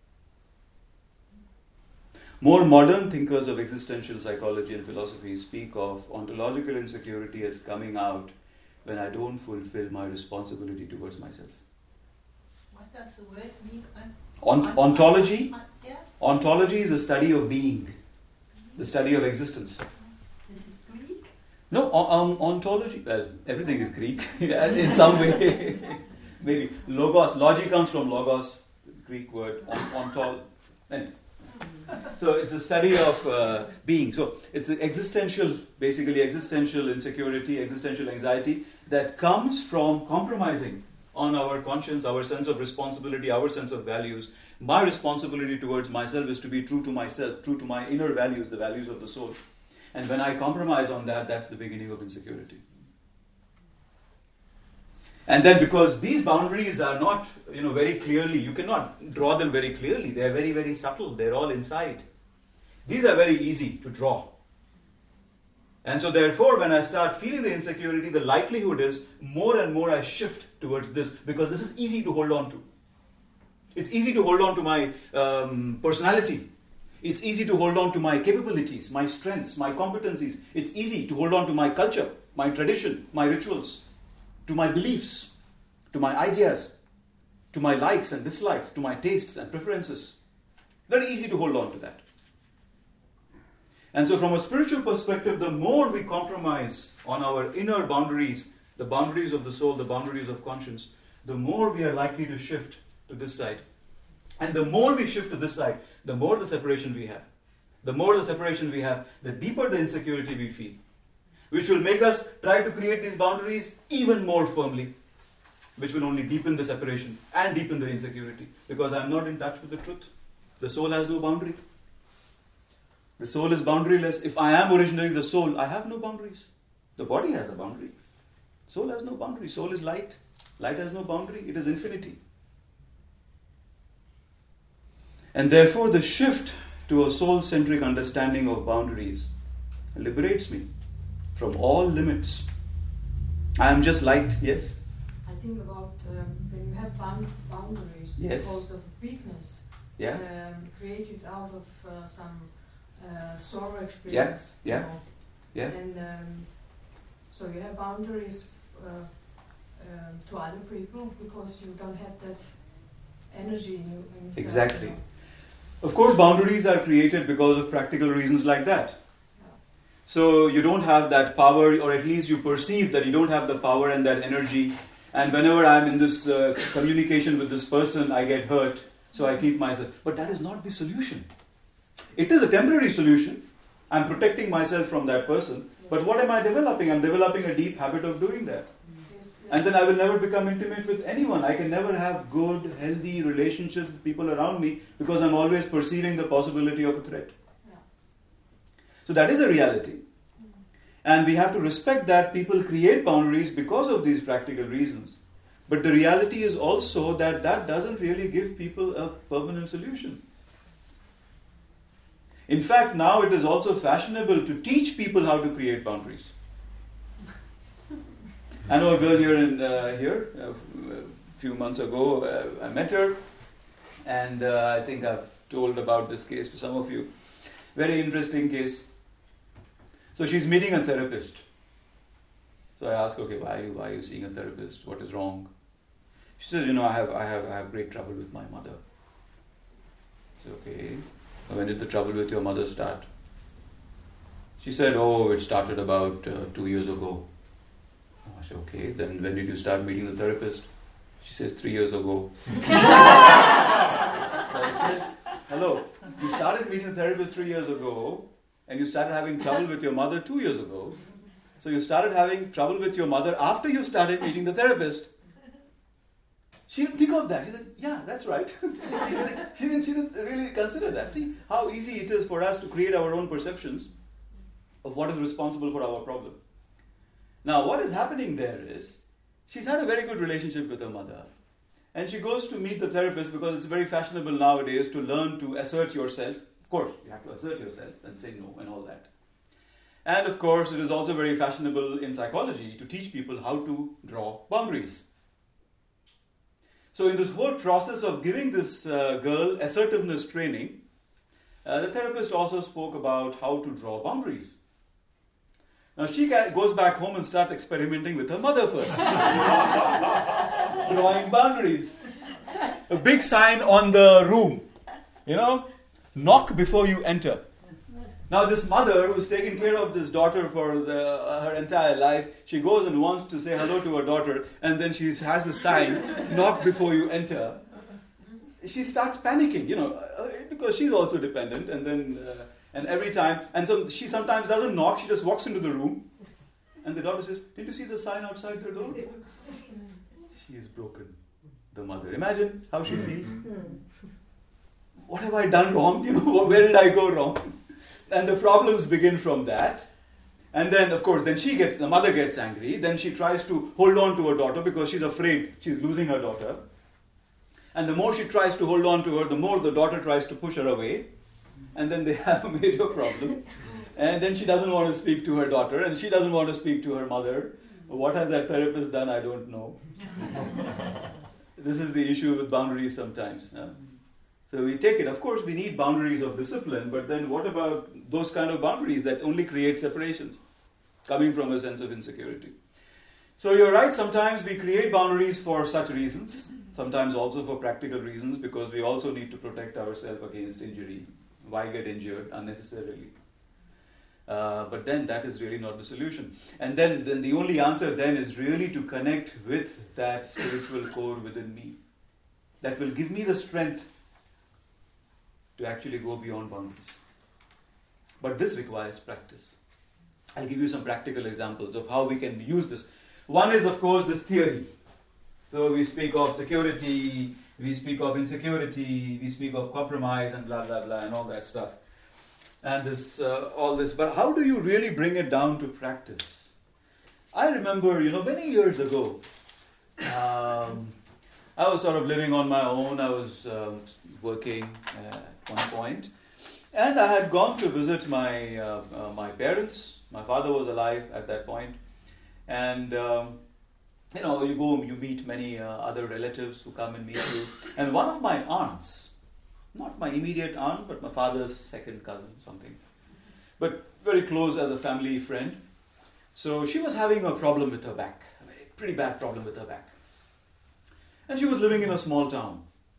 Speaker 1: More modern thinkers of existential psychology and philosophy speak of ontological insecurity as coming out when I don't fulfill my responsibility towards myself.
Speaker 3: What does the word mean?
Speaker 1: Ont- ontology?
Speaker 3: Uh, yeah.
Speaker 1: Ontology is the study of being, the study of existence.
Speaker 3: Is it Greek?
Speaker 1: No, um, ontology, well, everything is Greek in some way. Maybe logos, logi comes from logos, Greek word, ontol. Anyway. So it's a study of uh, being. So it's an existential, basically existential insecurity, existential anxiety that comes from compromising on our conscience, our sense of responsibility, our sense of values. My responsibility towards myself is to be true to myself, true to my inner values, the values of the soul. And when I compromise on that, that's the beginning of insecurity. And then because these boundaries are not, you know, very clearly, you cannot draw them very clearly. They're very, very subtle. They're all inside. These are very easy to draw. And so therefore, when I start feeling the insecurity, the likelihood is more and more I shift towards this, because this is easy to hold on to. It's easy to hold on to my um, personality. It's easy to hold on to my capabilities, my strengths, my competencies. It's easy to hold on to my culture, my tradition, my rituals, to my beliefs, to my ideas, to my likes and dislikes, to my tastes and preferences. Very easy to hold on to that. And so from a spiritual perspective, the more we compromise on our inner boundaries, the boundaries of the soul, the boundaries of conscience, the more we are likely to shift to this side. And the more we shift to this side, the more the separation we have. The more the separation we have, the deeper the insecurity we feel, which will make us try to create these boundaries even more firmly, which will only deepen the separation and deepen the insecurity, because I'm not in touch with the truth. The soul has no boundary. The soul is boundaryless. If I am originally the soul, I have no boundaries. The body has a boundary. Soul has no boundary. Soul is light. Light has no boundary. It is infinity. And therefore, the shift to a soul-centric understanding of boundaries liberates me from all limits. I am just light, yes?
Speaker 4: I think about um, when you have bound- boundaries
Speaker 1: Yes.
Speaker 4: because of weakness,
Speaker 1: Yeah?
Speaker 4: um, created out of uh, some uh, sorrow experience.
Speaker 1: Yeah,
Speaker 4: you know.
Speaker 1: Yeah?
Speaker 4: And um, so you have boundaries uh, um, to other people because you don't have that energy in you. Inside,
Speaker 1: Exactly.
Speaker 4: you know.
Speaker 1: Of course, boundaries are created because of practical reasons like that. So you don't have that power, or at least you perceive that you don't have the power and that energy. And whenever I'm in this uh, communication with this person, I get hurt. So I keep myself. But that is not the solution. It is a temporary solution. I'm protecting myself from that person. But what am I developing? I'm developing a deep habit of doing that. And then I will never become intimate with anyone. I can never have good, healthy relationships with people around me because I'm always perceiving the possibility of a threat. So that is a reality. And we have to respect that people create boundaries because of these practical reasons. But the reality is also that that doesn't really give people a permanent solution. In fact, now it is also fashionable to teach people how to create boundaries. I know a girl here in uh, here uh, a few months ago. Uh, I met her, and uh, I think I've told about this case to some of you. Very interesting case. So she's meeting a therapist. So I ask, okay, why, why are you seeing a therapist? What is wrong? She says, you know, I have, I have, I have great trouble with my mother. I said, okay. When did the trouble with your mother start? She said, oh, it started about uh, two years ago. I said, okay. Then when did you start meeting the therapist? She says, three years ago. So I said, hello, you started meeting the therapist three years ago, and you started having trouble with your mother two years ago. So you started having trouble with your mother after you started meeting the therapist. She didn't think of that. She said, yeah, that's right. she, didn't, she didn't really consider that. See how easy it is for us to create our own perceptions of what is responsible for our problem. Now, what is happening there is, she's had a very good relationship with her mother. And she goes to meet the therapist because it's very fashionable nowadays to learn to assert yourself. Of course, you have to assert yourself and say no and all that. And of course, it is also very fashionable in psychology to teach people how to draw boundaries. So in this whole process of giving this uh, girl assertiveness training, uh, the therapist also spoke about how to draw boundaries. Now she goes back home and starts experimenting with her mother first. Drawing boundaries. A big sign on the room, you know, knock before you enter. Now this mother who's taken care of this daughter for the, uh, her entire life, she goes and wants to say hello to her daughter, and then she has a sign, knock before you enter. She starts panicking, you know, uh, because she's also dependent, and then uh, and every time, and so she sometimes doesn't knock, she just walks into the room, and the daughter says, did you see the sign outside the door? She is broken, the mother. Imagine how she feels. What have I done wrong? You know, where did I go wrong? and the problems begin from that. And then, of course, then she gets, the mother gets angry. Then she tries to hold on to her daughter because she's afraid she's losing her daughter. And the more she tries to hold on to her, the more the daughter tries to push her away. And then they have a major problem. And then she doesn't want to speak to her daughter, and she doesn't want to speak to her mother. What has that therapist done? I don't know. This is the issue with boundaries sometimes. Huh? So we take it. Of course, we need boundaries of discipline, but then what about those kind of boundaries that only create separations, coming from a sense of insecurity? So you're right, sometimes we create boundaries for such reasons, sometimes also for practical reasons, because we also need to protect ourselves against injury. Why get injured unnecessarily? Uh, but then that is really not the solution. And then, then the only answer then is really to connect with that spiritual core within me that will give me the strength to actually go beyond boundaries. But this requires practice. I'll give you some practical examples of how we can use this. One is, of course, this theory. So we speak of security, we speak of insecurity, we speak of compromise and blah, blah, blah, and all that stuff. And this, uh, all this. But how do you really bring it down to practice? I remember, you know, many years ago, um, I was sort of living on my own. I was um, working uh, at one point. And I had gone to visit my uh, uh, my parents. My father was alive at that point. And, um, you know, you go, you meet many uh, other relatives who come and meet you. And one of my aunts, not my immediate aunt, but my father's second cousin, something. But very close as a family friend. So she was having a problem with her back. A pretty bad problem with her back. And she was living in a small town.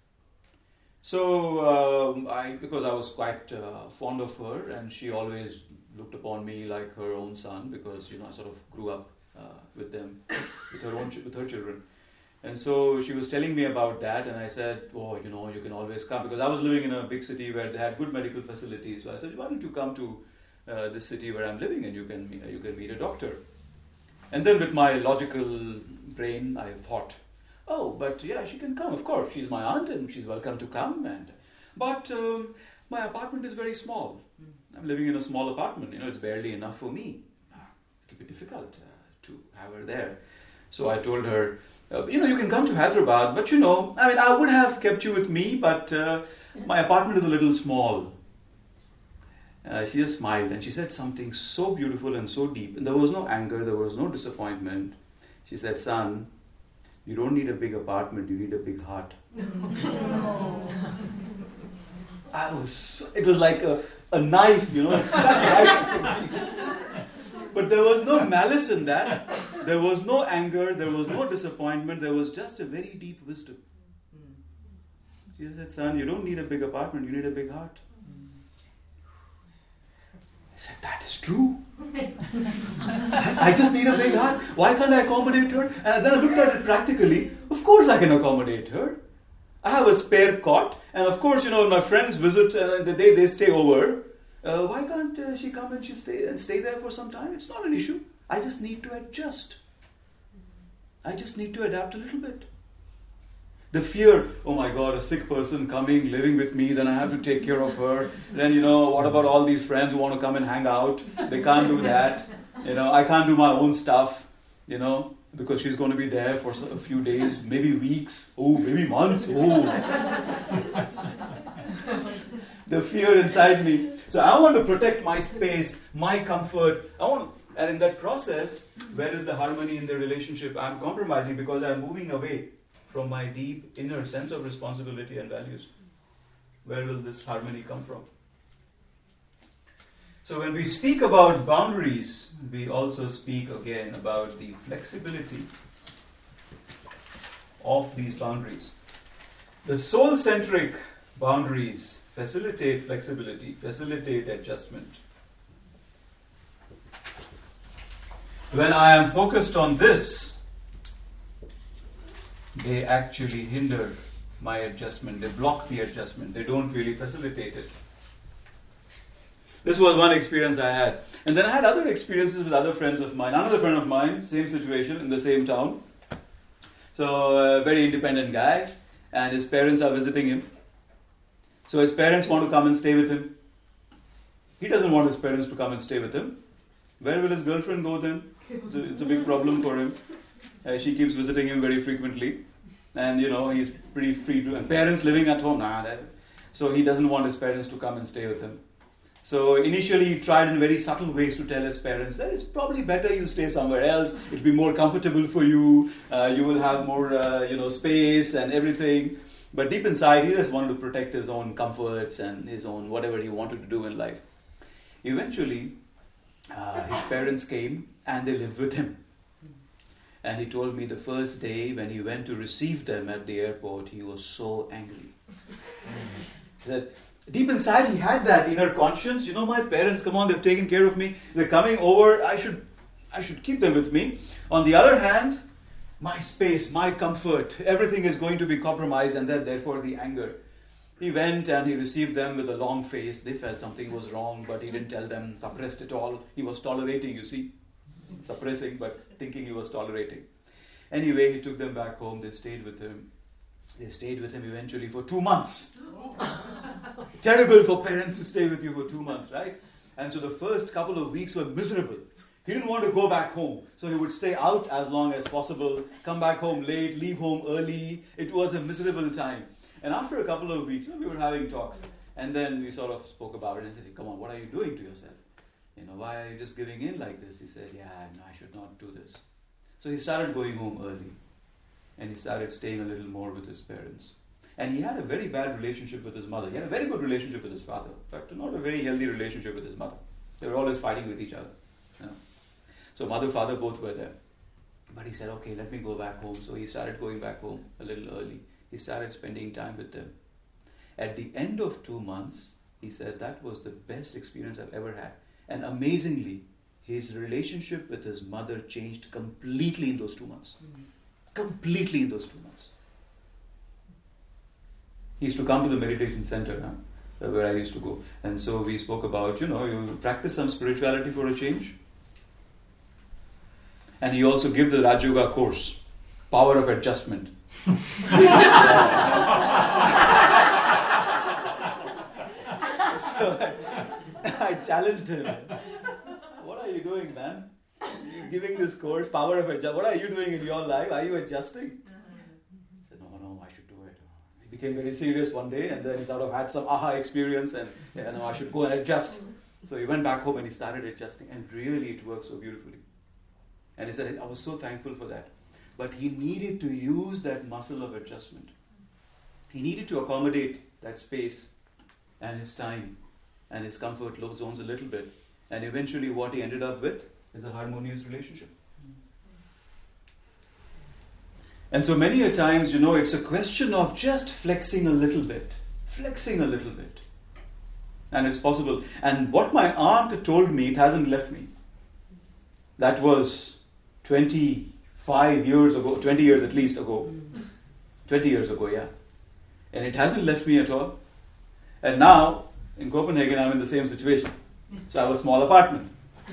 Speaker 1: So um, I, because I was quite uh, fond of her, and she always looked upon me like her own son, because, you know, I sort of grew up uh, with them, with her own, with her children. And so she was telling me about that, and I said, oh, you know, you can always come, because I was living in a big city where they had good medical facilities. So I said, why don't you come to uh, this city where I'm living, and you can you can meet a doctor. And then with my logical brain, I thought, oh, but yeah, she can come, of course. She's my aunt, and she's welcome to come. And But um, my apartment is very small. I'm living in a small apartment. You know, it's barely enough for me. It'll be difficult uh, to have her there. So I told her, Uh, you know, you can come to Hyderabad, but you know, I mean, I would have kept you with me, but uh, my apartment is a little small. Uh, she just smiled and she said something so beautiful and so deep. And there was no anger, there was no disappointment. She said, son, you don't need a big apartment, you need a big heart. I was, it was like a, a knife, you know. But there was no malice in that. There was no anger. There was no disappointment. There was just a very deep wisdom. She said, son, you don't need a big apartment. You need a big heart. I said, that is true. I just need a big heart. Why can't I accommodate her? And then I looked at it practically. Of course I can accommodate her. I have a spare cot. And of course, you know, when my friends visit, uh, they, they stay over. Uh, why can't uh, she come and she stay and stay there for some time? It's not an issue. I just need to adjust. I just need to adapt a little bit. The fear, oh my God, a sick person coming, living with me, then I have to take care of her. Then, you know, what about all these friends who want to come and hang out? They can't do that. You know, I can't do my own stuff, you know, because she's going to be there for a few days, maybe weeks, oh, maybe months, oh. The fear inside me. So I want to protect my space, my comfort. I want, and in that process, where is the harmony in the relationship? I'm compromising because I'm moving away from my deep inner sense of responsibility and values. Where will this harmony come from? So when we speak about boundaries, we also speak again about the flexibility of these boundaries. The soul-centric boundaries facilitate flexibility, facilitate adjustment. When I am focused on this, they actually hinder my adjustment. They block the adjustment. They don't really facilitate it. This was one experience I had. And then I had other experiences with other friends of mine. Another friend of mine, same situation, in the same town. So a very independent guy, and his parents are visiting him. So his parents want to come and stay with him. He doesn't want his parents to come and stay with him. Where will his girlfriend go then? It's a, it's a big problem for him. Uh, she keeps visiting him very frequently. And, you know, he's pretty free to... And parents living at home, nah. That, so he doesn't want his parents to come and stay with him. So initially he tried in very subtle ways to tell his parents that it's probably better you stay somewhere else. It'll be more comfortable for you. Uh, you will have more, uh, you know, space and everything. But deep inside, he just wanted to protect his own comforts and his own whatever he wanted to do in life. Eventually, uh, his parents came and they lived with him. And he told me the first day when he went to receive them at the airport, he was so angry. He said, deep inside he had that inner conscience, you know, my parents, come on, they've taken care of me. They're coming over, I should, I should keep them with me. On the other hand, my space, my comfort, everything is going to be compromised, and then therefore the anger. He went and he received them with a long face. They felt something was wrong, but he didn't tell them, suppressed it all. He was tolerating, you see. Suppressing, but thinking he was tolerating. Anyway, he took them back home. They stayed with him. They stayed with him eventually for two months. Terrible for parents to stay with you for two months, right? And so the first couple of weeks were miserable. He didn't want to go back home. So he would stay out as long as possible, come back home late, leave home early. It was a miserable time. And after a couple of weeks, you know, we were having talks. And then we sort of spoke about it and said, come on, what are you doing to yourself? You know, why are you just giving in like this? He said, yeah, no, I should not do this. So he started going home early. And he started staying a little more with his parents. And he had a very bad relationship with his mother. He had a very good relationship with his father. In fact, not a very healthy relationship with his mother. They were always fighting with each other. You know? So mother, father, both were there. But he said, okay, let me go back home. So he started going back home a little early. He started spending time with them. At the end of two months, he said, that was the best experience I've ever had. And amazingly, his relationship with his mother changed completely in those two months. Mm-hmm. Completely in those two months. He used to come to the meditation center, huh, where I used to go. And so we spoke about, you know, you practice some spirituality for a change. And he also gave the Raj Yoga course, Power of Adjustment. So I, I challenged him. What are you doing, man? You're giving this course, Power of Adjustment. What are you doing in your life? Are you adjusting? I said, no, no, I should do it. He became very serious one day, and then he sort of had some aha experience, and yeah, no, I should go and adjust. So he went back home and he started adjusting, and really it worked so beautifully. And he said, I was so thankful for that. But he needed to use that muscle of adjustment. He needed to accommodate that space and his time and his comfort zones a little bit. And eventually what he ended up with is a harmonious relationship. And so many a times, you know, it's a question of just flexing a little bit. Flexing a little bit. And it's possible. And what my aunt told me, it hasn't left me. That was twenty-five years ago, twenty years at least ago. twenty years ago, yeah. And it hasn't left me at all. And now, in Copenhagen, I'm in the same situation. So I have a small apartment.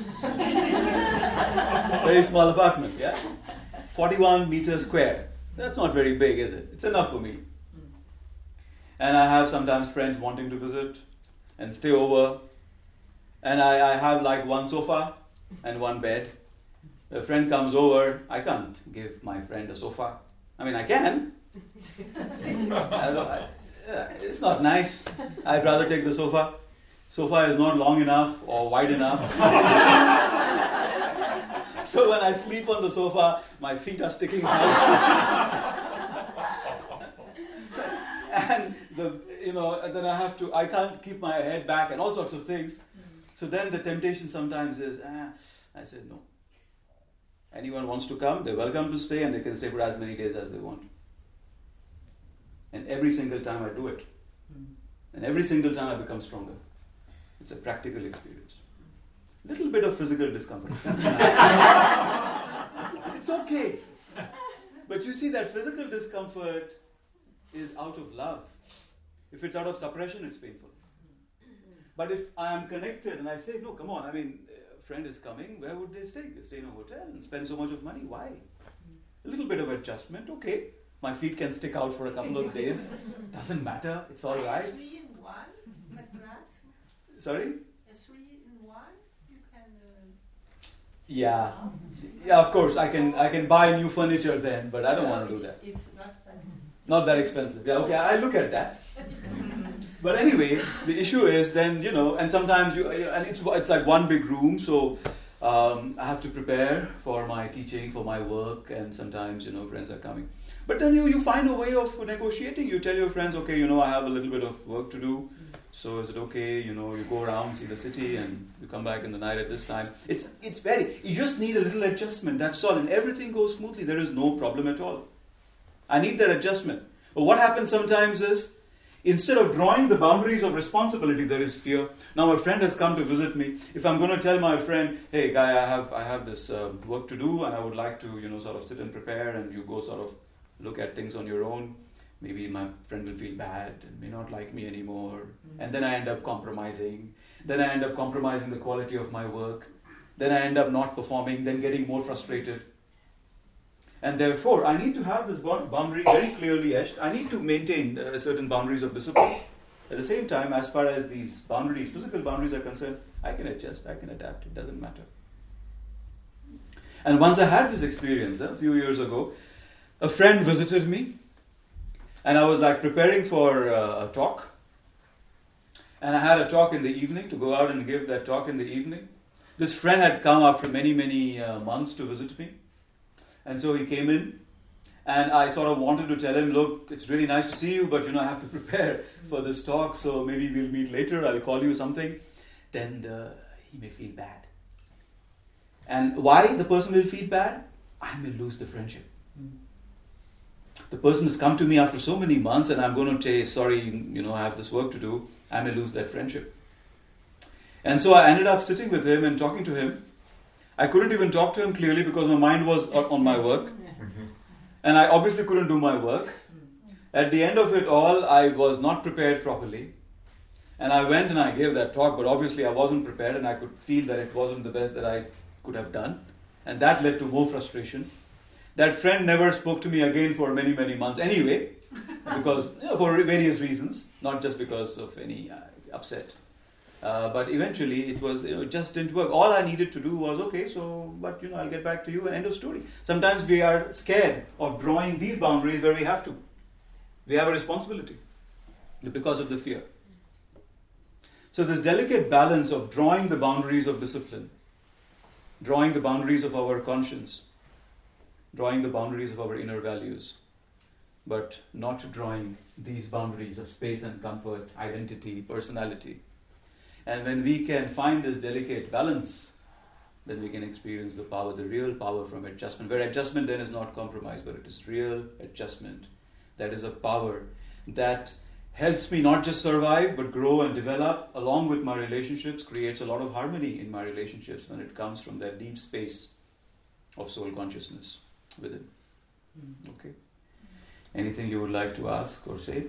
Speaker 1: Very small apartment, yeah. forty-one meters square. That's not very big, is it? It's enough for me. And I have sometimes friends wanting to visit and stay over. And I, I have like one sofa and one bed. A friend comes over, I can't give my friend a sofa. I mean, I can. I don't, I, yeah, it's not nice. I'd rather take the sofa. Sofa is not long enough or wide enough. So when I sleep on the sofa, my feet are sticking out. And the, you know, and then I have to, I can't keep my head back and all sorts of things. So then the temptation sometimes is, ah, I said no. Anyone wants to come, they're welcome to stay, and they can stay for as many days as they want. And every single time I do it. And every single time I become stronger. It's a practical experience. Little bit of physical discomfort. It's okay. But you see, that physical discomfort is out of love. If it's out of suppression, it's painful. But if I am connected and I say, no, come on, I mean, a friend is coming, where would they stay? They stay in a hotel and spend so much of money. Why? A little bit of adjustment, okay. My feet can stick out for a couple of days. Doesn't matter, it's all right.
Speaker 3: Three in one mattress.
Speaker 1: Sorry?
Speaker 3: A three
Speaker 1: Yeah. Yeah, of course, I can I can buy new furniture then, but I don't
Speaker 3: No,
Speaker 1: want to do
Speaker 3: it's-
Speaker 1: that.
Speaker 3: It's not that.
Speaker 1: Not that expensive. Yeah, okay, I look at that. But anyway, the issue is then, you know, and sometimes you, and it's, it's like one big room, so um, I have to prepare for my teaching, for my work, and sometimes, you know, friends are coming. But then you, you find a way of negotiating. You tell your friends, okay, you know, I have a little bit of work to do, so is it okay, you know, you go around, see the city, and you come back in the night at this time. It's, it's very, you just need a little adjustment, that's all, and everything goes smoothly. There is no problem at all. I need that adjustment. But what happens sometimes is, instead of drawing the boundaries of responsibility, there is fear. Now a friend has come to visit me. If I'm going to tell my friend, hey guy, I have I have this uh, work to do, and I would like to, you know, sort of sit and prepare, and you go sort of look at things on your own, maybe my friend will feel bad and may not like me anymore. Mm-hmm. And then I end up compromising. Then I end up compromising the quality of my work. Then I end up not performing, then getting more frustrated. And therefore, I need to have this boundary very clearly etched. I need to maintain uh, certain boundaries of discipline. At the same time, as far as these boundaries, physical boundaries are concerned, I can adjust, I can adapt, it doesn't matter. And once I had this experience, uh, a few years ago, a friend visited me, and I was like preparing for uh, a talk. And I had a talk in the evening, to go out and give that talk in the evening. This friend had come after many, many uh, months to visit me. And so he came in, and I sort of wanted to tell him, look, it's really nice to see you, but, you know, I have to prepare for this talk, so maybe we'll meet later, I'll call you something. Then uh, he may feel bad. And why the person will feel bad? I may lose the friendship. The person has come to me after so many months, and I'm going to say, sorry, you know, I have this work to do, I may lose that friendship. And so I ended up sitting with him and talking to him. I couldn't even talk to him clearly because my mind was on my work. And I obviously couldn't do my work. At the end of it all, I was not prepared properly. And I went and I gave that talk, but obviously I wasn't prepared, and I could feel that it wasn't the best that I could have done. And that led to more frustration. That friend never spoke to me again for many, many months anyway, because, you know, for various reasons, not just because of any uh, upset. Uh, but eventually it was, you know, it just didn't work. All I needed to do was, okay, so, but, you know, I'll get back to you, and end of story. Sometimes we are scared of drawing these boundaries where we have to. We have a responsibility because of the fear. So this delicate balance of drawing the boundaries of discipline, drawing the boundaries of our conscience, drawing the boundaries of our inner values, but not drawing these boundaries of space and comfort, identity, personality. And when we can find this delicate balance, then we can experience the power, the real power from adjustment, where adjustment then is not compromise, but it is real adjustment. That is a power that helps me not just survive, but grow and develop along with my relationships, creates a lot of harmony in my relationships when it comes from that deep space of soul consciousness within. Okay. Anything you would like to ask or say?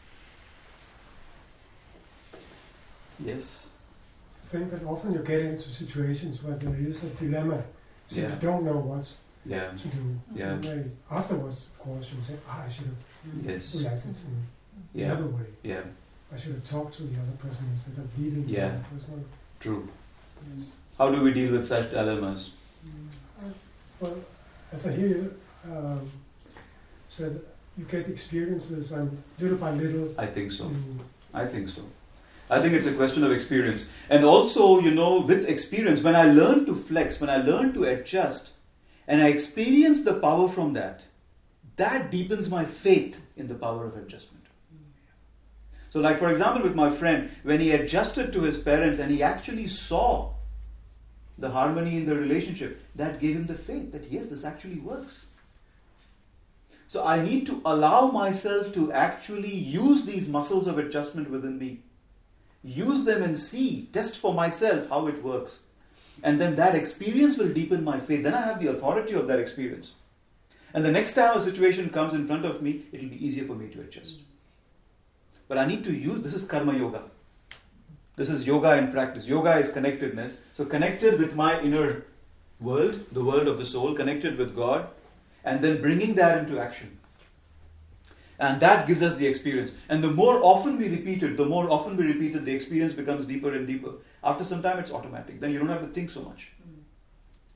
Speaker 1: Yes?
Speaker 5: I think that often you get into situations where there is a dilemma, so
Speaker 1: Yeah.
Speaker 5: you don't know what
Speaker 1: Yeah.
Speaker 5: to do.
Speaker 1: Yeah.
Speaker 5: And then afterwards, of course, you say, ah, I should have
Speaker 1: Yes.
Speaker 5: reacted to the
Speaker 1: Yeah.
Speaker 5: other way.
Speaker 1: Yeah.
Speaker 5: I should have talked to the other person instead of leaving
Speaker 1: Yeah.
Speaker 5: the other person.
Speaker 1: True. How do we deal with such dilemmas?
Speaker 5: Well, as I hear you, um, said you get experiences, and little by little,
Speaker 1: I think so.
Speaker 5: you
Speaker 1: I think so. I think it's a question of experience. And also, you know, with experience, when I learn to flex, when I learn to adjust, and I experience the power from that, that deepens my faith in the power of adjustment. So like, for example, with my friend, when he adjusted to his parents and he actually saw the harmony in the relationship, that gave him the faith that, yes, this actually works. So I need to allow myself to actually use these muscles of adjustment within me. Use them and see, test for myself how it works. And then that experience will deepen my faith. Then I have the authority of that experience. And the next time a situation comes in front of me, it will be easier for me to adjust. But I need to use, this is karma yoga. This is yoga in practice. Yoga is connectedness. So connected with my inner world, the world of the soul, connected with God, and then bringing that into action. And that gives us the experience. And the more often we repeat it, the more often we repeat it, the experience becomes deeper and deeper. After some time, it's automatic. Then you don't have to think so much.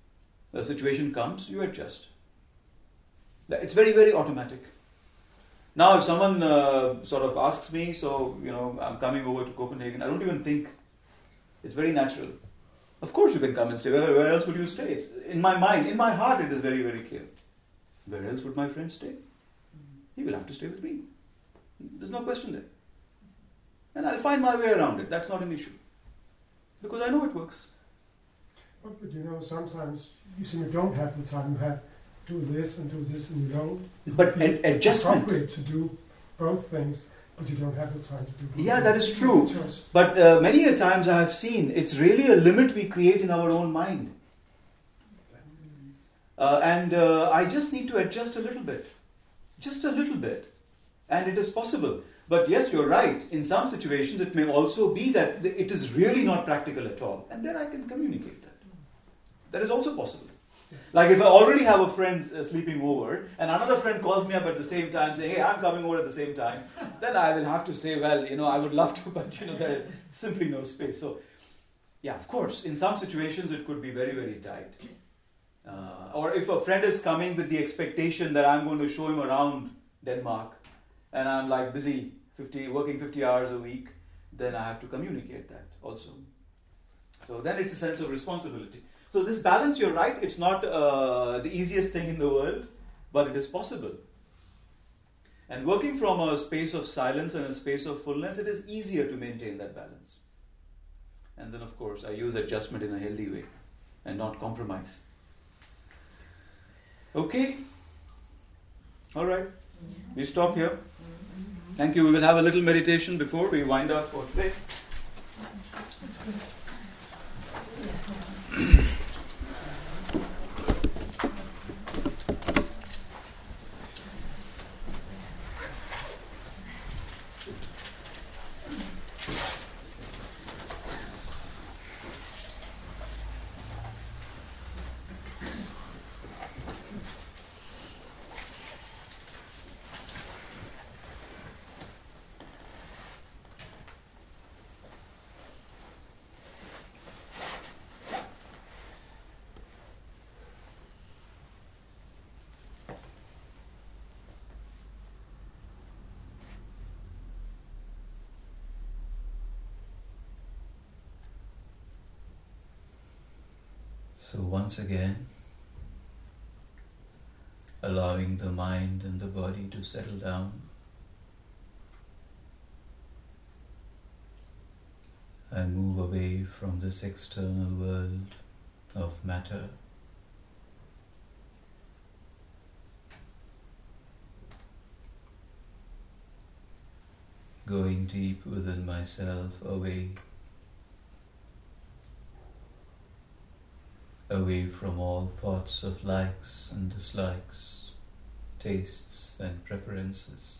Speaker 1: The situation comes, you adjust. It's very, very automatic. Now, if someone uh, sort of asks me, so, you know, I'm coming over to Copenhagen, I don't even think. It's very natural. Of course you can come and stay. Where, where else would you stay? It's, in my mind, in my heart, it is very, very clear. Where else would my friend stay? He will have to stay with me. There's no question there. And I'll find my way around it. That's not an issue. Because I know it works.
Speaker 5: But, but you know, sometimes you simply don't have the time. You have do this and do this, and you don't.
Speaker 1: But an adjustment.
Speaker 5: Appropriate to do both things, but you don't have the time to do both.
Speaker 1: Yeah, that is true.
Speaker 5: Choice.
Speaker 1: But uh, many a times I have seen it's really a limit we create in our own mind. Uh, and uh, I just need to adjust a little bit. Just a little bit. And it is possible. But yes, you're right. In some situations, it may also be that it is really not practical at all. And then I can communicate that. That is also possible. Like if I already have a friend uh, sleeping over, and another friend calls me up at the same time saying, hey, I'm coming over at the same time, then I will have to say, well, you know, I would love to, but, you know, there is simply no space. So, yeah, of course, in some situations, it could be very, very tight. Uh, or if a friend is coming with the expectation that I'm going to show him around Denmark, and I'm like busy, fifty working fifty hours a week, then I have to communicate that also. So then it's a sense of responsibility. So this balance, you're right, it's not uh, the easiest thing in the world, but it is possible. And working from a space of silence and a space of fullness, it is easier to maintain that balance. And then, of course, I use adjustment in a healthy way and not compromise. Okay? All right. We stop here. Thank you. We will have a little meditation before we wind up for today. So once again, allowing the mind and the body to settle down. I move away from this external world of matter. Going deep within myself, away away from all thoughts of likes and dislikes, tastes and preferences.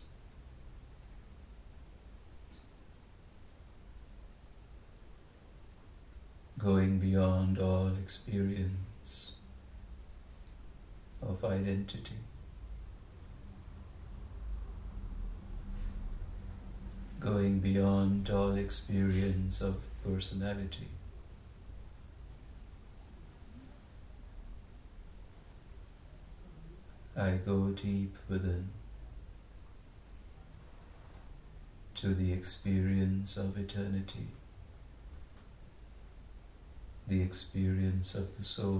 Speaker 1: Going beyond all experience of identity. Going beyond all experience of personality. I go deep within to the experience of eternity, the experience of the soul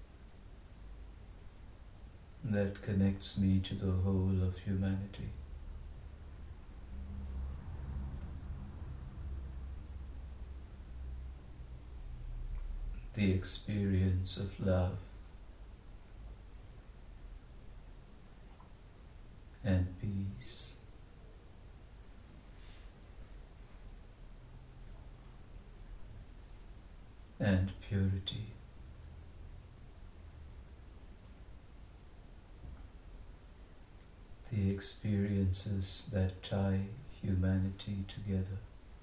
Speaker 1: that connects me to the whole of humanity. The experience of love and peace. And purity. The experiences that tie humanity together.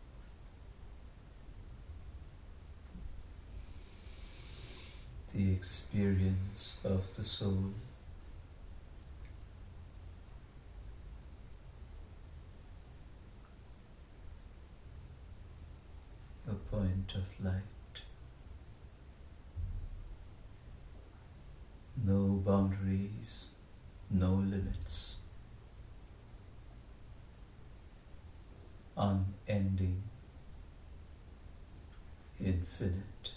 Speaker 1: The experience of the soul. A point of light. boundaries, no limits, unending, infinite.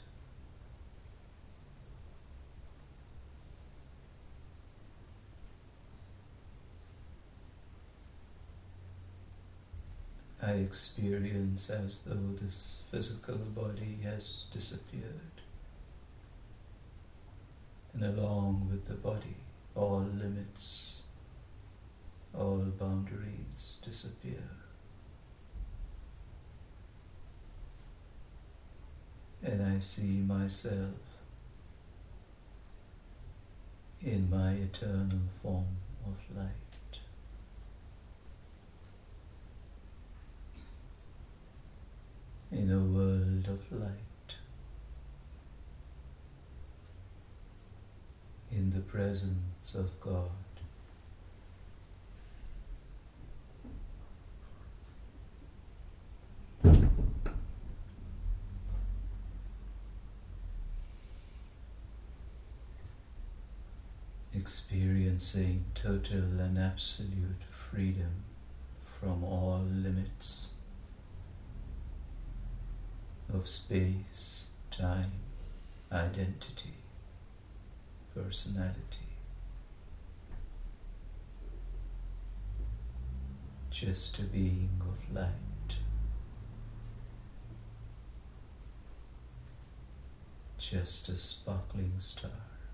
Speaker 1: I experience as though this physical body has disappeared, and along with the body, all limits, all boundaries disappear. And I see myself in my eternal form of light. In a world of light, in the presence of God. Experiencing total and absolute freedom from all limits of space, time, identity, personality. Just a being of light. Just a sparkling star.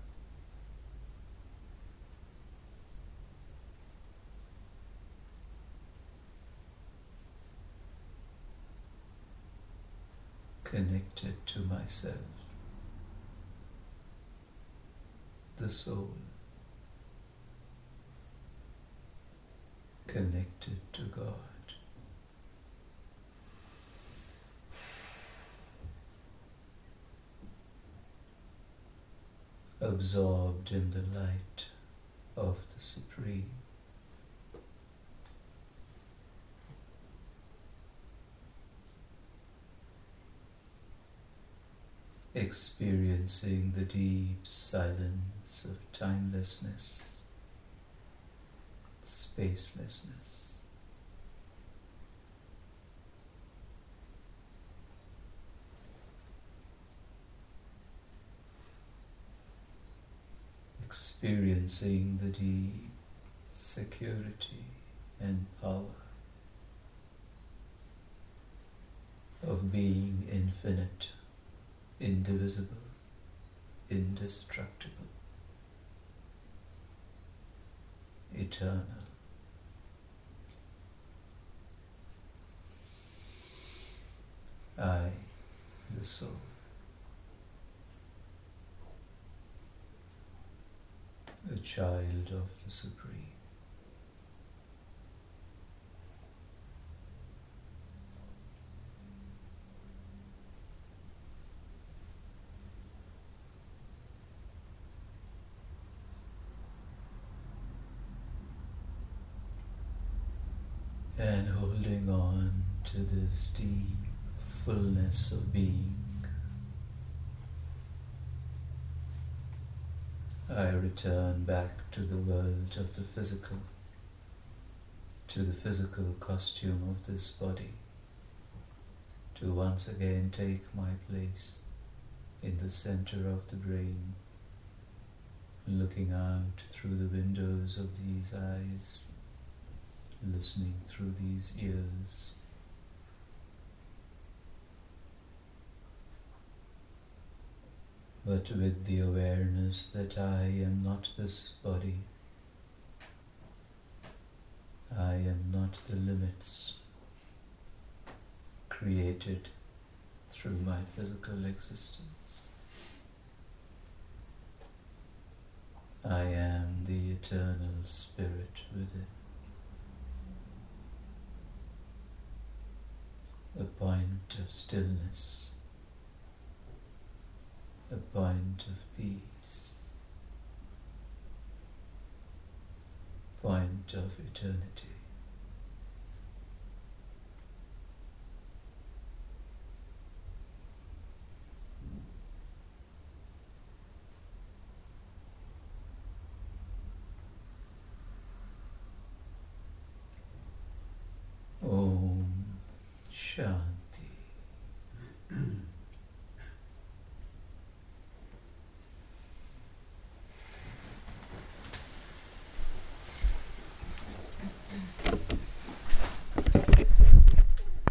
Speaker 1: Connected to myself, the soul, connected to God, absorbed in the light of the Supreme. Experiencing the deep silence of timelessness, spacelessness. Experiencing the deep security and power of being infinite, indivisible, indestructible, eternal. I, the soul, a child of the Supreme. And holding on to this deep fullness of being, I return back to the world of the physical, to the physical costume of this body, to once again take my place in the center of the brain, looking out through the windows of these eyes, listening through these ears. But with the awareness that I am not this body, I am not the limits created through my physical existence. I am the eternal spirit within. A point of stillness, a point of peace, point of eternity. Sure.